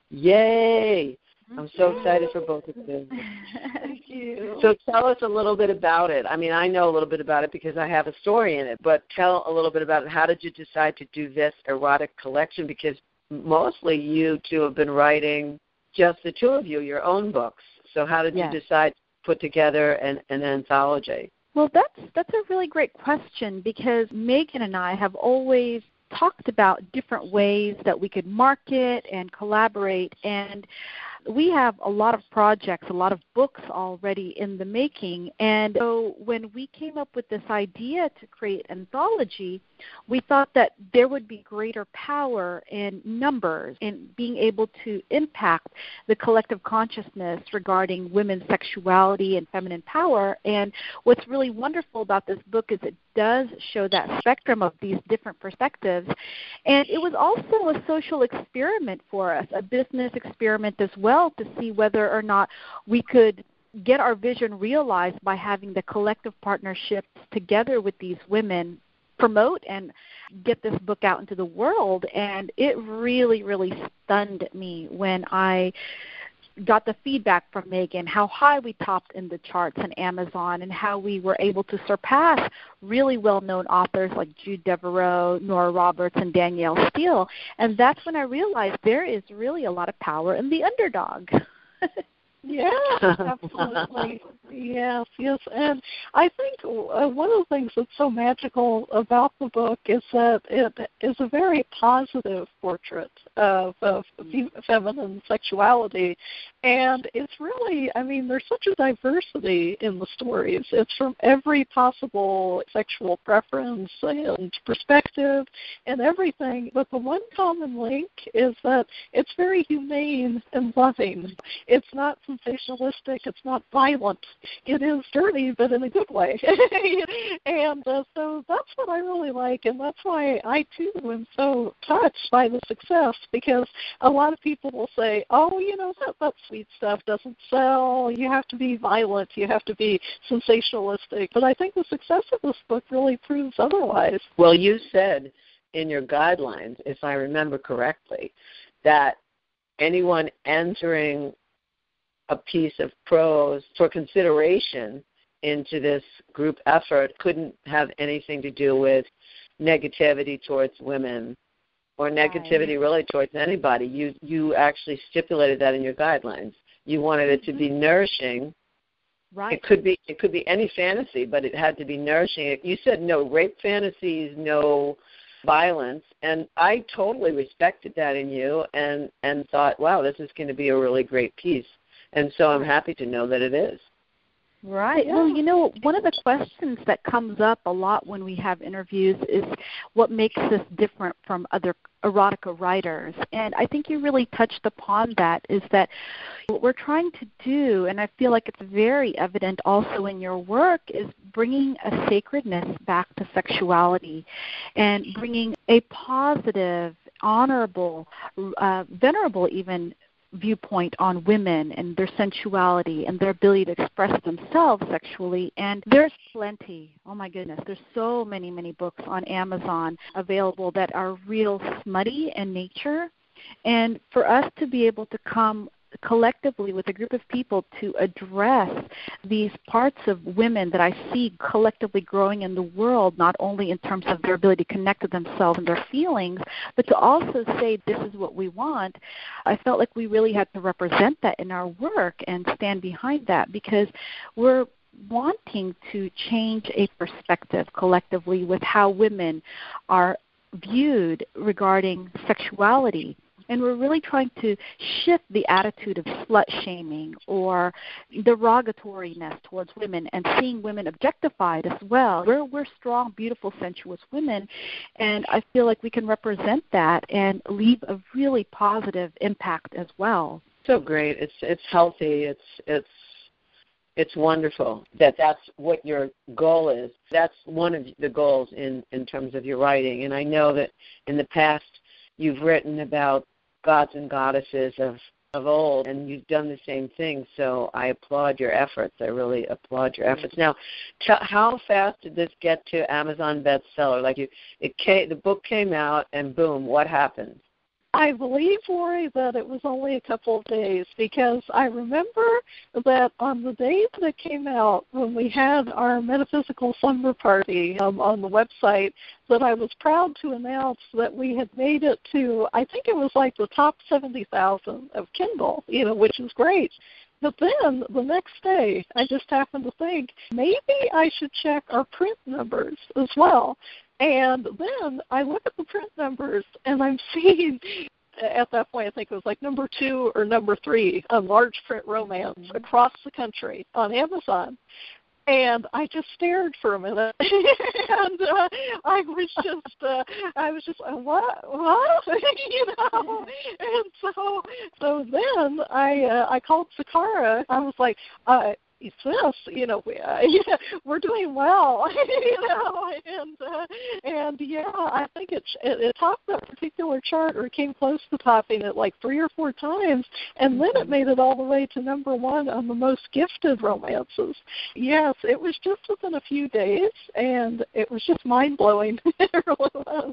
Yay! I'm so excited for both of you. Thank you. So tell us a little bit about it. I mean, I know a little bit about it because I have a story in it, but tell a little bit about it. How did you decide to do this erotic collection? Because mostly you two have been writing, just the two of you, your own books. So how did yes. you decide put together an, an anthology? Well, that's that's a really great question, because Megan and I have always talked about different ways that we could market and collaborate, and we have a lot of projects, a lot of books already in the making. And so when we came up with this idea to create an anthology, we thought that there would be greater power in numbers in being able to impact the collective consciousness regarding women's sexuality and feminine power. And what's really wonderful about this book is it does show that spectrum of these different perspectives. And it was also a social experiment for us, a business experiment as well, to see whether or not we could get our vision realized by having the collective partnerships together with these women promote and get this book out into the world. And it really, really stunned me when I got the feedback from Megan, how high we topped in the charts on Amazon, and how we were able to surpass really well-known authors like Jude Devereaux, Nora Roberts, and Danielle Steele. And that's when I realized there is really a lot of power in the underdog. Yeah, absolutely. Yes, yes. And I think uh, one of the things that's so magical about the book is that it is a very positive portrait of, of feminine sexuality. And it's really, I mean, there's such a diversity in the stories. It's from every possible sexual preference and perspective and everything. But the one common link is that it's very humane and loving. It's not sensationalistic. It's not violent. It is dirty, but in a good way. and uh, so that's what I really like, and that's why I, too, am so touched by the success, because a lot of people will say, oh, you know, that, that sweet stuff doesn't sell. You have to be violent. You have to be sensationalistic. But I think the success of this book really proves otherwise. Well, you said in your guidelines, if I remember correctly, that anyone entering a piece of prose for consideration into this group effort couldn't have anything to do with negativity towards women or negativity right. really towards anybody. You you actually stipulated that in your guidelines. You wanted it to be nourishing. Right. It could be it could be any fantasy, but it had to be nourishing. You said no rape fantasies, no violence, and I totally respected that in you and, and thought, wow, this is going to be a really great piece. And so I'm happy to know that it is. Right. Yeah. Well, you know, one of the questions that comes up a lot when we have interviews is what makes this different from other erotica writers. And I think you really touched upon that, is that what we're trying to do, and I feel like it's very evident also in your work, is bringing a sacredness back to sexuality and bringing a positive, honorable, uh, venerable even viewpoint on women and their sensuality and their ability to express themselves sexually. And there's plenty. Oh my goodness, there's so many, many books on Amazon available that are real smutty in nature. And for us to be able to come collectively with a group of people to address these parts of women that I see collectively growing in the world, not only in terms of their ability to connect to themselves and their feelings, but to also say this is what we want, I felt like we really had to represent that in our work and stand behind that, because we're wanting to change a perspective collectively with how women are viewed regarding sexuality. And we're really trying to shift the attitude of slut-shaming or derogatoriness towards women and seeing women objectified as well. We're, we're strong, beautiful, sensuous women, and I feel like we can represent that and leave a really positive impact as well. So great. It's it's healthy. It's it's it's wonderful that that's what your goal is. That's one of the goals in, in terms of your writing. And I know that in the past you've written about gods and goddesses of, of old, and you've done the same thing, so I applaud your efforts. I really applaud your efforts. Now, t- how fast did this get to Amazon bestseller? Like, you, it came, the book came out, and boom, what happened? I believe, Lori, that it was only a couple of days, because I remember that on the day that it came out, when we had our metaphysical slumber party um, on the website, that I was proud to announce that we had made it to, I think it was like the top seventy thousand of Kindle, you know, which is great. But then the next day, I just happened to think maybe I should check our print numbers as well. And then I look at the print numbers, and I'm seeing, at that point, I think it was like number two or number three on large print romance across the country on Amazon. And I just stared for a minute, and uh, I was just, uh, I was just, uh, what, what, you know? And so, so then I, uh, I called Sakara. I was like, uh, "Is this, you know, we, uh, yeah, we're doing well, you know?" And uh, and yeah, I think it, it it topped that particular chart, or it came close to topping it like three or four times, and then it made it all the way to number one on the most gifted romances. Yes, it was just within a few days, and it was just mind blowing. It really was.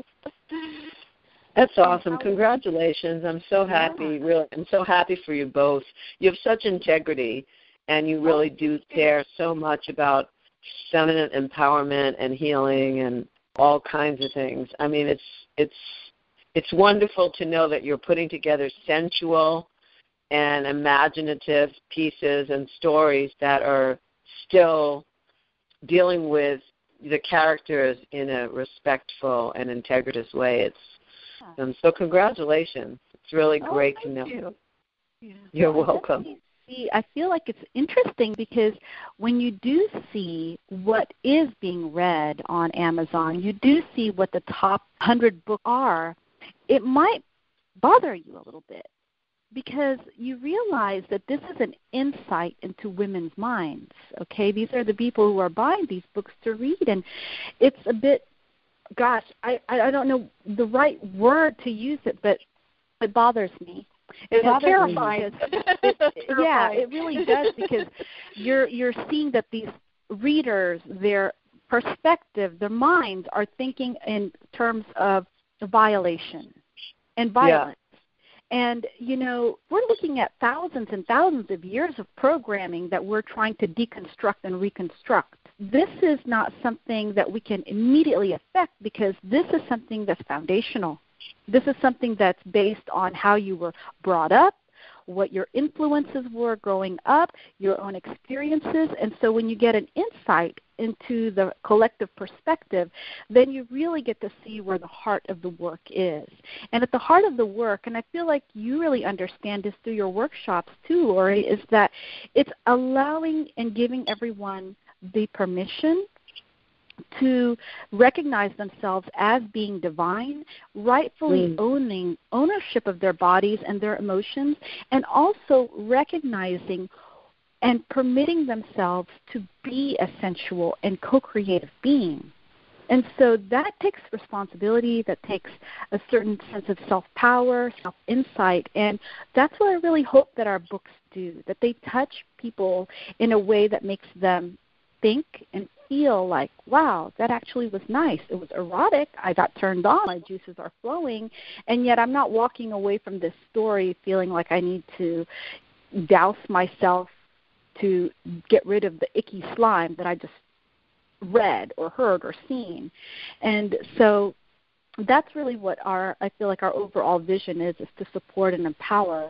That's awesome. Congratulations. I'm so happy. Really, I'm so happy for you both. You have such integrity, and you really do care so much about feminine empowerment and healing and all kinds of things. I mean, it's it's it's wonderful to know that you're putting together sensual and imaginative pieces and stories that are still dealing with the characters in a respectful and integrative way. It's um, so congratulations. It's really Oh, great to thank know. you. Yeah. You're I welcome. definitely see- I feel like it's interesting because when you do see what is being read on Amazon, you do see what the top one hundred books are, it might bother you a little bit because you realize that this is an insight into women's minds, okay? These are the people who are buying these books to read, and it's a bit, gosh, I, I don't know the right word to use it, but it bothers me. It Yeah, bothers me terrifying. because it, it- yeah, it really does because you're you're seeing that these readers, their perspective, their minds are thinking in terms of violation and violence. And, you know, we're looking at thousands and thousands of years of programming that we're trying to deconstruct and reconstruct. This is not something that we can immediately affect because this is something that's foundational. This is something that's based on how you were brought up, what your influences were growing up, your own experiences. And so when you get an insight into the collective perspective, then you really get to see where the heart of the work is. And at the heart of the work, and I feel like you really understand this through your workshops too, Lori, is that it's allowing and giving everyone the permission to recognize themselves as being divine, rightfully Mm. owning ownership of their bodies and their emotions, and also recognizing and permitting themselves to be a sensual and co-creative being. And so that takes responsibility, that takes a certain sense of self-power, self-insight, and that's what I really hope that our books do, that they touch people in a way that makes them think and feel like, wow, that actually was nice. It was erotic. I got turned on. My juices are flowing. And yet I'm not walking away from this story feeling like I need to douse myself to get rid of the icky slime that I just read or heard or seen. And so that's really what our, I feel like our overall vision is, is to support and empower.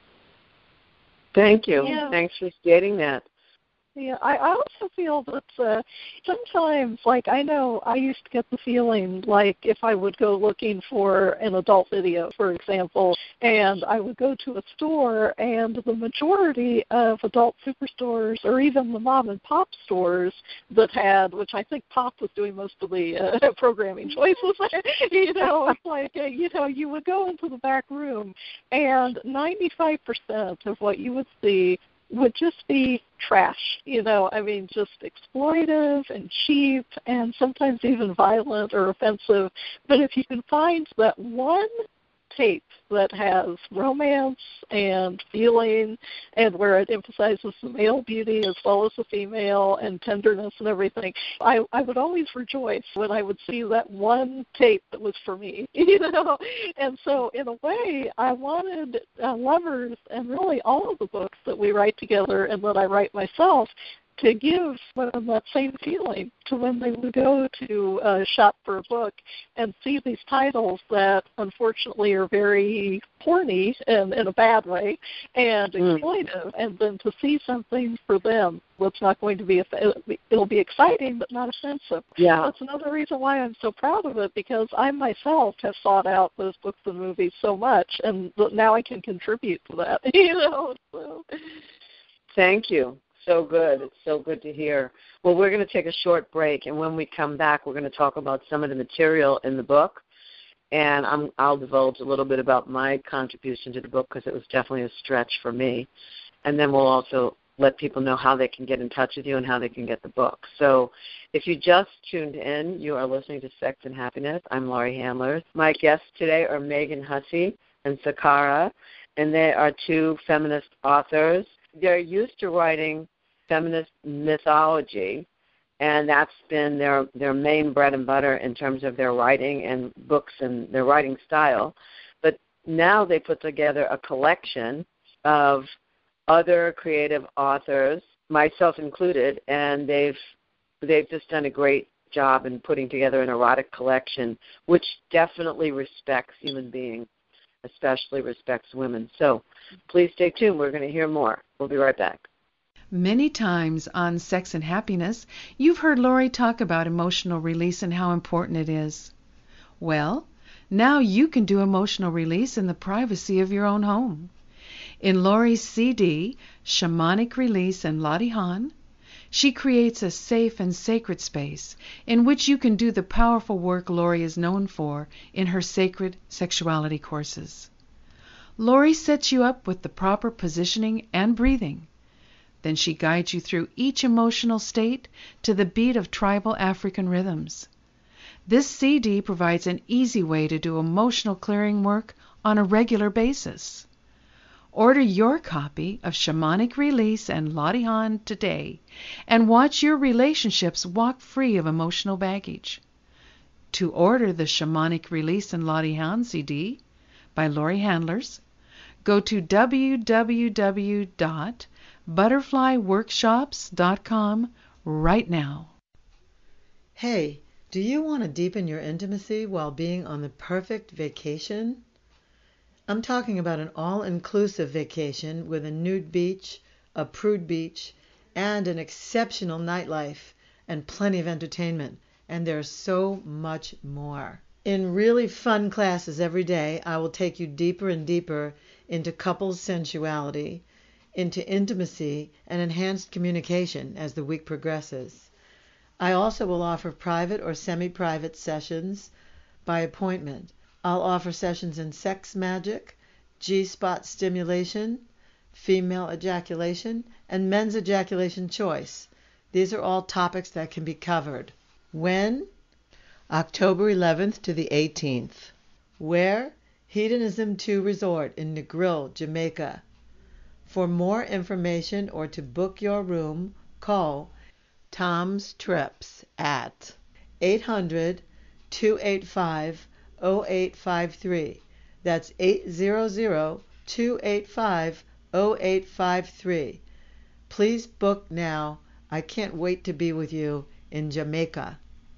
Thank you. Yeah. Thanks for stating that. Yeah, I, I also feel that uh, sometimes, like, I know I used to get the feeling like if I would go looking for an adult video, for example, and I would go to a store and the majority of adult superstores or even the mom and pop stores that had, which I think Pop was doing most of the uh, programming choices, you know, it's like, uh, you know, you would go into the back room and ninety-five percent of what you would see would just be trash, you know, I mean, just exploitive and cheap and sometimes even violent or offensive. But if you can find that one tape that has romance and feeling and where it emphasizes the male beauty as well as the female and tenderness and everything, I, I would always rejoice when I would see that one tape that was for me, you know. And so in a way, I wanted uh, Lovers and really all of the books that we write together and that I write myself to give them that same feeling to when they would go to uh, shop for a book and see these titles that unfortunately are very porny and in a bad way and exploitive, mm. and then to see something for them that's not going to be, it'll be exciting but not offensive. Yeah. That's another reason why I'm so proud of it, because I myself have sought out those books and movies so much, and now I can contribute to that. You know. So. Thank you. So good. It's so good to hear. Well, we're going to take a short break, and when we come back, we're going to talk about some of the material in the book, and I'm, I'll divulge a little bit about my contribution to the book because it was definitely a stretch for me, and then we'll also let people know how they can get in touch with you and how they can get the book. So if you just tuned in, you are listening to Sex and Happiness. I'm Laurie Handlers. My guests today are Megan Hussey and Sakara, and they are two feminist authors. They're used to writing feminist mythology, and that's been their, their main bread and butter in terms of their writing and books and their writing style. But now they put together a collection of other creative authors, myself included, and they've they've just done a great job in putting together an erotic collection, which definitely respects human beings, especially respects women. So please stay tuned. We're going to hear more. We'll be right back. Many times on Sex and Happiness, you've heard Laurie talk about emotional release and how important it is. Well, now you can do emotional release in the privacy of your own home. In Laurie's C D, Shamanic Release and Lottie Han, she creates a safe and sacred space in which you can do the powerful work Laurie is known for in her sacred sexuality courses. Laurie sets you up with the proper positioning and breathing. Then she guides you through each emotional state to the beat of tribal African rhythms. This C D provides an easy way to do emotional clearing work on a regular basis. Order your copy of Shamanic Release and Lottie Han today and watch your relationships walk free of emotional baggage. To order the Shamanic Release and Lottie Han C D by Laurie Handlers, go to w w w dot butterfly workshops dot com right now. Hey, do you want to deepen your intimacy while being on the perfect vacation? I'm talking about an all-inclusive vacation with a nude beach, a prude beach, and an exceptional nightlife and plenty of entertainment. And there's so much more. In really fun classes every day, I will take you deeper and deeper into couples sensuality, into intimacy, and enhanced communication as the week progresses. I also will offer private or semi-private sessions by appointment. I'll offer sessions in sex magic, G-spot stimulation, female ejaculation, and men's ejaculation choice. These are all topics that can be covered. When? October eleventh to the eighteenth. Where? Hedonism two Resort in Negril, Jamaica. For more information or to book your room, call Tom's Trips at eight hundred, two eight five, oh eight five three. That's eight hundred, two eight five, oh eight five three. Please book now. I can't wait to be with you in Jamaica.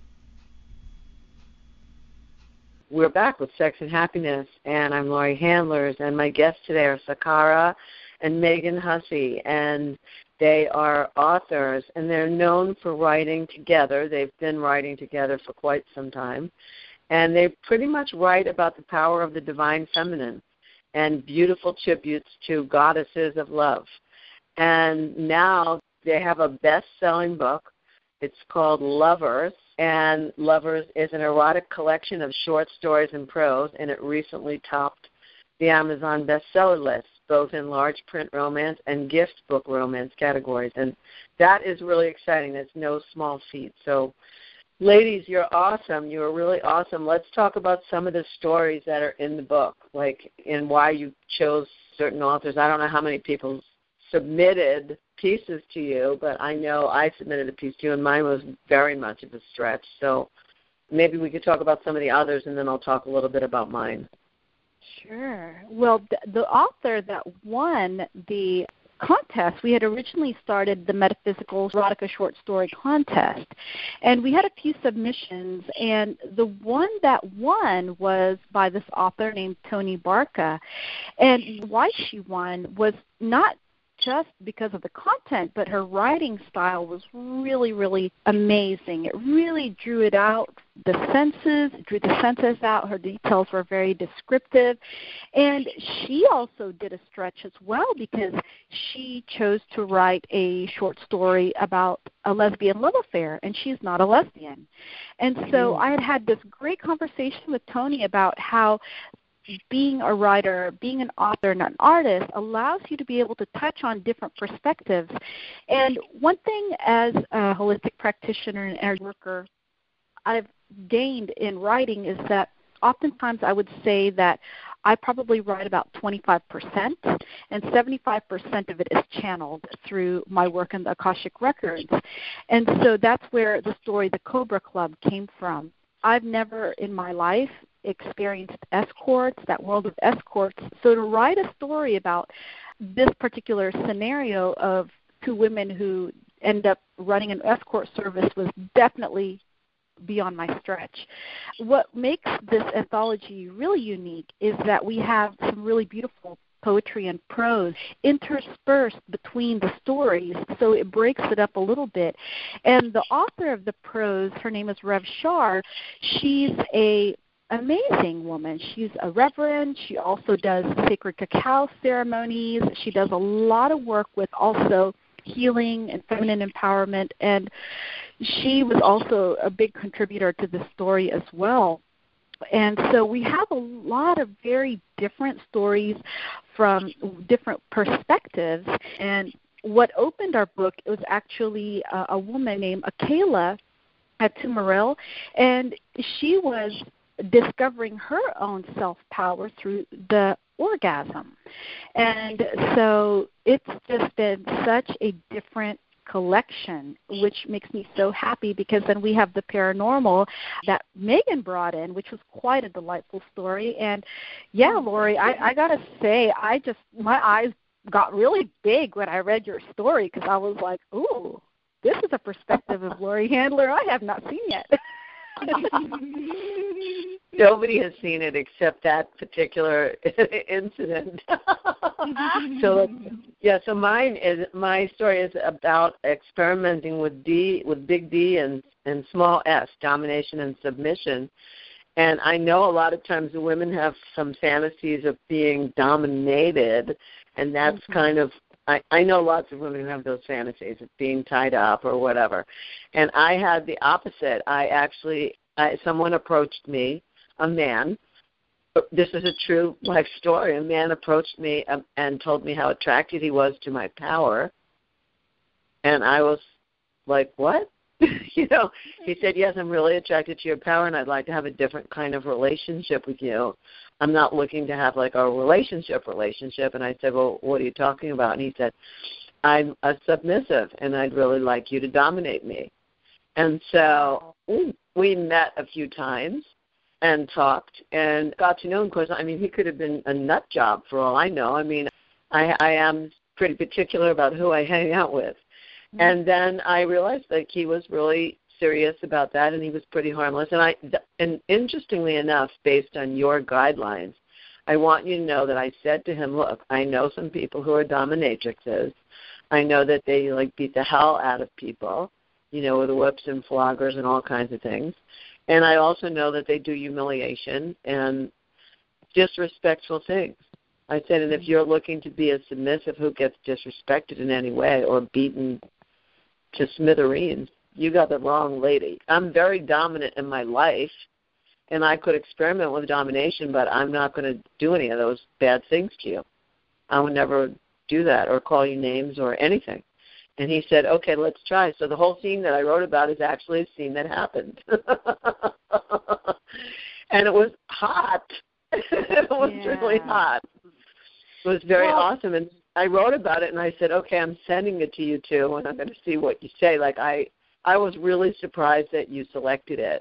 We're back with Sex and Happiness, and I'm Laurie Handlers, and my guests today are Sakara and Megan Hussey, and they are authors, and they're known for writing together. They've been writing together for quite some time. And they pretty much write about the power of the divine feminine and beautiful tributes to goddesses of love. And now they have a best-selling book. It's called Lovers, and Lovers is an erotic collection of short stories and prose, and it recently topped the Amazon bestseller list, both in large print romance and gift book romance categories. And that is really exciting. That's no small feat. So ladies, you're awesome. You're really awesome. Let's talk about some of the stories that are in the book, like, and why you chose certain authors. I don't know how many people submitted pieces to you, but I know I submitted a piece to you, and mine was very much of a stretch. So maybe we could talk about some of the others, and then I'll talk a little bit about mine. Sure. Well, the, the author that won the contest. We had originally started the Metaphysical Erotica Short Story Contest, and we had a few submissions, and the one that won was by this author named Toni Barca. And why she won was not just because of the content, but her writing style was really, really amazing. It really drew it out, the senses, drew the senses out. Her details were very descriptive. And she also did a stretch as well because she chose to write a short story about a lesbian love affair, and she's not a lesbian. And so I had had this great conversation with Toni about how being a writer, being an author, and an artist allows you to be able to touch on different perspectives. And one thing as a holistic practitioner and energy worker I've gained in writing is that oftentimes I would say that I probably write about twenty-five percent, and seventy-five percent of it is channeled through my work in the Akashic Records. And so that's where the story, The Cobra Club, came from. I've never in my life experienced escorts, that world of escorts. So to write a story about this particular scenario of two women who end up running an escort service was definitely beyond my stretch. What makes this anthology really unique is that we have some really beautiful poetry and prose interspersed between the stories, so it breaks it up a little bit. And the author of the prose, her name is Rev Shar, she's a amazing woman. She's a reverend. She also does sacred cacao ceremonies. She does a lot of work with also healing and feminine empowerment, and she was also a big contributor to the story as well. And so we have a lot of very different stories from different perspectives. And what opened our book, it was actually a, a woman named Akela Atumarel, and she was discovering her own self-power through the orgasm. And so it's just been such a different collection, which makes me so happy because then we have the paranormal that Megan brought in, which was quite a delightful story. And yeah, Lori, I, I got to say, I just, my eyes got really big when I read your story because I was like, ooh, this is a perspective of Lori Handler I have not seen yet. Nobody has seen it except that particular incident. so, yeah. So mine is my story is about experimenting with D, with big D and and small S, domination and submission. And I know a lot of times the women have some fantasies of being dominated, and that's mm-hmm. kind of. I, I know lots of women who have those fantasies of being tied up or whatever. And I had the opposite. I actually, I, someone approached me, a man. This is a true life story. A man approached me um, and told me how attracted he was to my power. And I was like, what? you know, he said, yes, I'm really attracted to your power, and I'd like to have a different kind of relationship with you. I'm not looking to have like a relationship relationship. And I said, well, what are you talking about? And he said, I'm a submissive, and I'd really like you to dominate me. And so we met a few times and talked and got to know him. Of course, I mean, he could have been a nut job for all I know. I mean, I, I am pretty particular about who I hang out with. Mm-hmm. And then I realized that he was really serious about that, and he was pretty harmless. And I, and interestingly enough, based on your guidelines, I want you to know that I said to him, look, I know some people who are dominatrixes. I know that they like beat the hell out of people, you know, with whips and floggers and all kinds of things. And I also know that they do humiliation and disrespectful things. I said, and if you're looking to be a submissive who gets disrespected in any way or beaten to smithereens, you got the wrong lady. I'm very dominant in my life, and I could experiment with domination, but I'm not going to do any of those bad things to you. I would never do that or call you names or anything. And he said, okay, let's try. So the whole scene that I wrote about is actually a scene that happened. And it was hot. It was yeah. really hot. It was very well, awesome. And I wrote about it, and I said, okay, I'm sending it to you, too, and I'm going to see what you say. Like, I, I was really surprised that you selected it.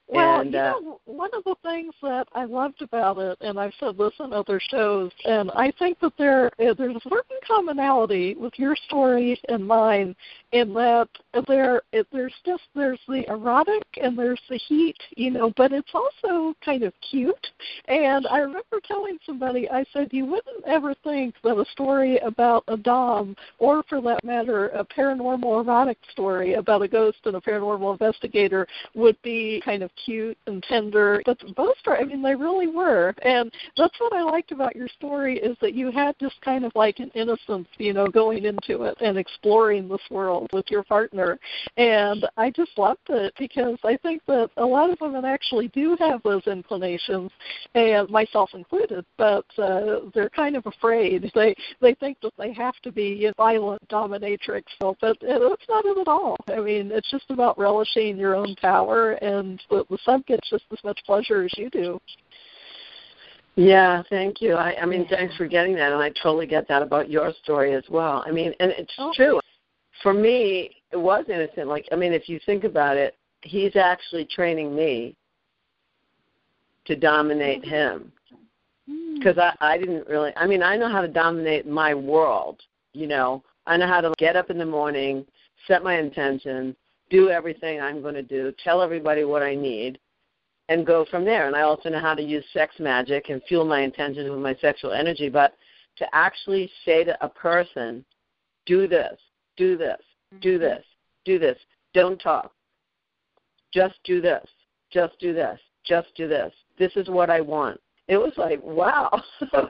Well, and, you uh, know, one of the things that I loved about it, and I've said this in other shows, and I think that there uh, there's a certain commonality with your story and mine, in that there it, there's just there's the erotic and there's the heat, you know, but it's also kind of cute. And I remember telling somebody, I said, you wouldn't ever think that a story about a dom, or for that matter, a paranormal erotic story about a ghost and a paranormal investigator would be kind of cute and tender, but both are, I mean, they really were. And that's what I liked about your story, is that you had just kind of like an innocence, you know, going into it and exploring this world with your partner. And I just loved it, because I think that a lot of women actually do have those inclinations, and myself included, but uh, they're kind of afraid. They they think that they have to be a violent dominatrix, but that's not it at all. I mean, it's just about relishing your own power, and the, the sub gets just as much pleasure as you do. Yeah, thank you. I, I mean, thanks for getting that, and I totally get that about your story as well. I mean, and it's Oh. true. For me, it was innocent. Like, I mean, if you think about it, he's actually training me to dominate him, because I, I didn't really, I mean, I know how to dominate my world, you know. I know how to get up in the morning, set my intention, do everything I'm going to do, tell everybody what I need, and go from there. And I also know how to use sex magic and fuel my intentions with my sexual energy. But to actually say to a person, do this, do this, do this, do this, don't talk, just do this, just do this, just do this, this is what I want. It was like, wow.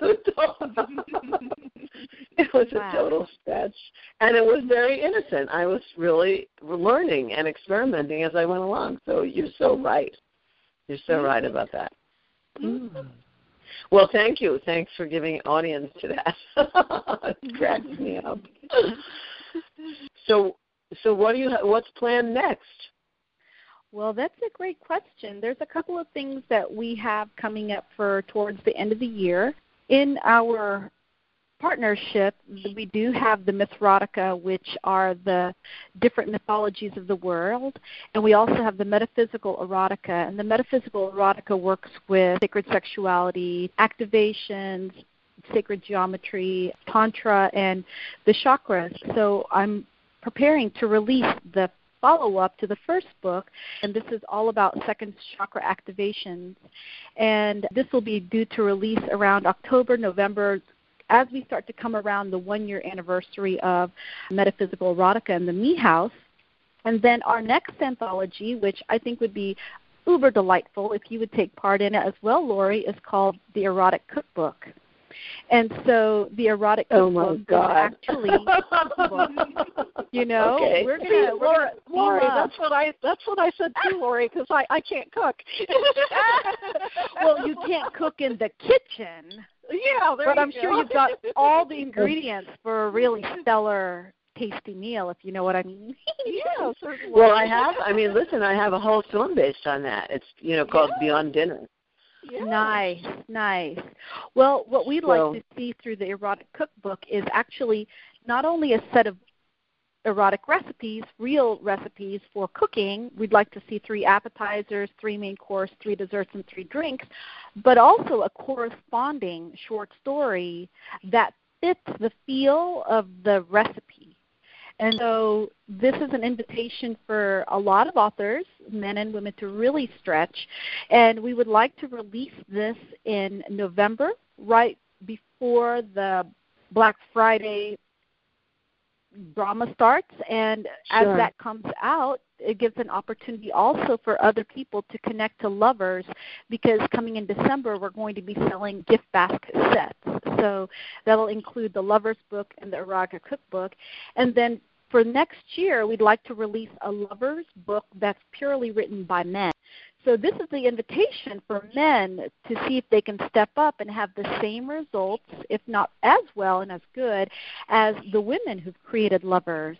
It was a total stretch. And it was very innocent. I was really learning and experimenting as I went along. So you're so right. You're so right about that. Mm. Well, thank you. Thanks for giving audience to that. It cracks me up. So, so what do you? What's planned next? Well, that's a great question. There's a couple of things that we have coming up for towards the end of the year. In our partnership, we do have the Mythrotica, which are the different mythologies of the world, and we also have the metaphysical erotica. And the metaphysical erotica works with sacred sexuality, activations, sacred geometry, tantra, and the chakras. So I'm preparing to release the follow-up to the first book, and this is all about second chakra activations. And this will be due to release around October, November, as we start to come around the one-year anniversary of Metaphysical Erotica in the Me House. And then our next anthology, which I think would be uber delightful if you would take part in it as well, Lori, is called The Erotic Cookbook. And so the erotic oh my cookbook God. is actually a cookbook. You know, okay. we're gonna, See, we're Lori, gonna Lori team up. that's what I that's what I said too, Lori, because I, I can't cook. Well, you can't cook in the kitchen. Yeah, there but you I'm go. sure you've got all the ingredients for a really stellar, tasty meal, if you know what I mean. Yeah, certainly. Well, I have. I mean, listen, I have a whole film based on that. It's you know called Yeah. Beyond Dinner. Yeah. Nice, nice. Well, what we'd So- like to see through the erotic cookbook is actually not only a set of erotic recipes, real recipes for cooking. We'd like to see three appetizers, three main course, three desserts, and three drinks, but also a corresponding short story that fits the feel of the recipe. And so this is an invitation for a lot of authors, men and women, to really stretch. And we would like to release this in November, right before the Black Friday drama starts. And Sure. as that comes out, it gives an opportunity also for other people to connect to lovers, because coming in December, we're going to be selling gift basket sets. So that'll include the Lover's Book and the Erotica Cookbook. And then for next year, we'd like to release a Lover's Book that's purely written by men. So this is the invitation for men to see if they can step up and have the same results, if not as well and as good, as the women who've created Lovers.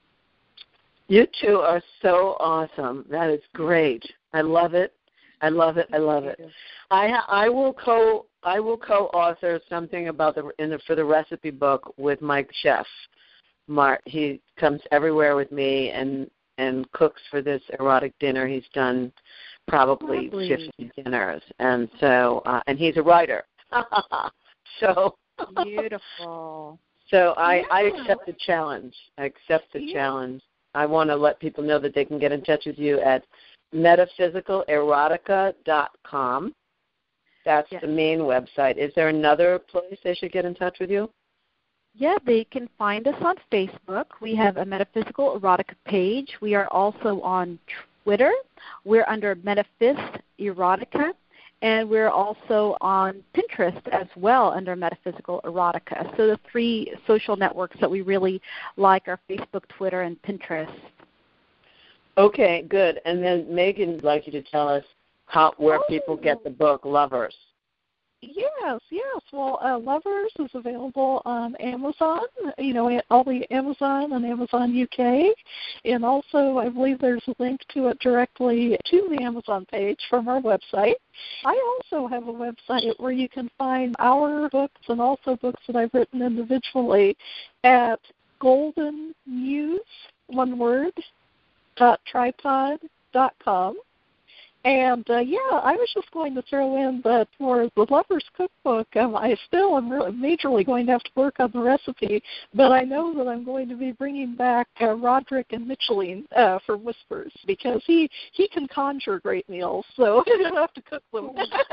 You two are so awesome. That is great. I love it. I love it. I love it. I ha- I will co I will co-author something about the in the for the recipe book with Mike Chef. Mark, he comes everywhere with me and and cooks for this erotic dinner. He's done probably, Probably. fifty dinners. And so, uh, and he's a writer. so, Beautiful. so I, I Yeah. accept the challenge. I accept the Yeah. challenge. I want to let people know that they can get in touch with you at metaphysical erotica dot com. That's Yes. the main website. Is there another place they should get in touch with you? Yeah, they can find us on Facebook. We have a Metaphysical Erotica page. We are also on Twitter. We're under Metaphys Erotica. And we're also on Pinterest as well under Metaphysical Erotica. So the three social networks that we really like are Facebook, Twitter, and Pinterest. Okay, good. And then Megan would like you to tell us how where Oh. people get the book Lovers. Yes, yes. Well, uh, Lovers is available on Amazon, you know, all the Amazon and Amazon U K. And also, I believe there's a link to it directly to the Amazon page from our website. I also have a website where you can find our books and also books that I've written individually at Golden Muse, one word, dot tripod dot com. And, uh, yeah, I was just going to throw in that for the Lover's Cookbook, um, I still am really majorly going to have to work on the recipe, but I know that I'm going to be bringing back uh, Roderick and Micheline uh, for Whispers because he, he can conjure great meals, so I don't have to cook them.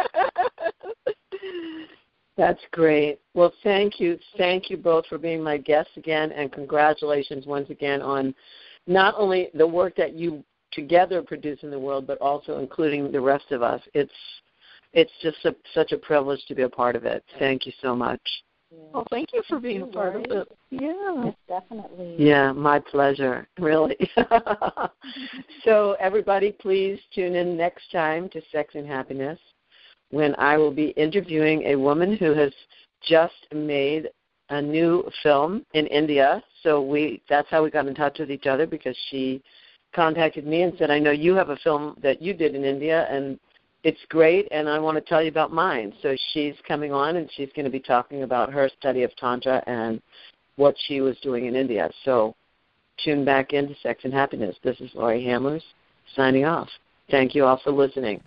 That's great. Well, thank you. Thank you both for being my guests again, and congratulations once again on not only the work that you together produce in the world, but also including the rest of us. It's it's just a, such a privilege to be a part of it. Thank you so much. Well, thank you for being a part of it. Yeah. Yes, definitely. Yeah, my pleasure, really. So everybody, please tune in next time to Sex and Happiness when I will be interviewing a woman who has just made a new film in India. So we that's how we got in touch with each other, because she contacted me and said, I know you have a film that you did in India, and it's great, and I want to tell you about mine. So she's coming on, and she's going to be talking about her study of Tantra and what she was doing in India. So tune back into Sex and Happiness. This is Laurie Handlers signing off. Thank you all for listening.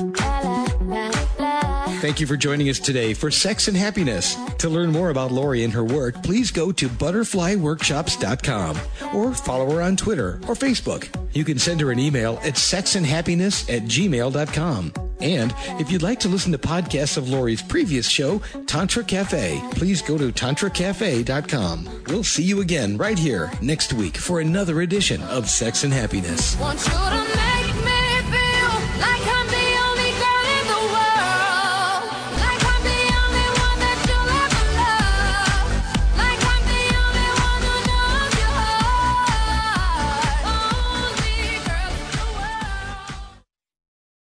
Thank you for joining us today for Sex and Happiness. To learn more about Laurie and her work, please go to butterfly workshops dot com or follow her on Twitter or Facebook. You can send her an email at sexandhappiness at gmail dot com. And if you'd like to listen to podcasts of Laurie's previous show, Tantra Cafe, please go to tantra cafe dot com. We'll see you again right here next week for another edition of Sex and Happiness. Want you to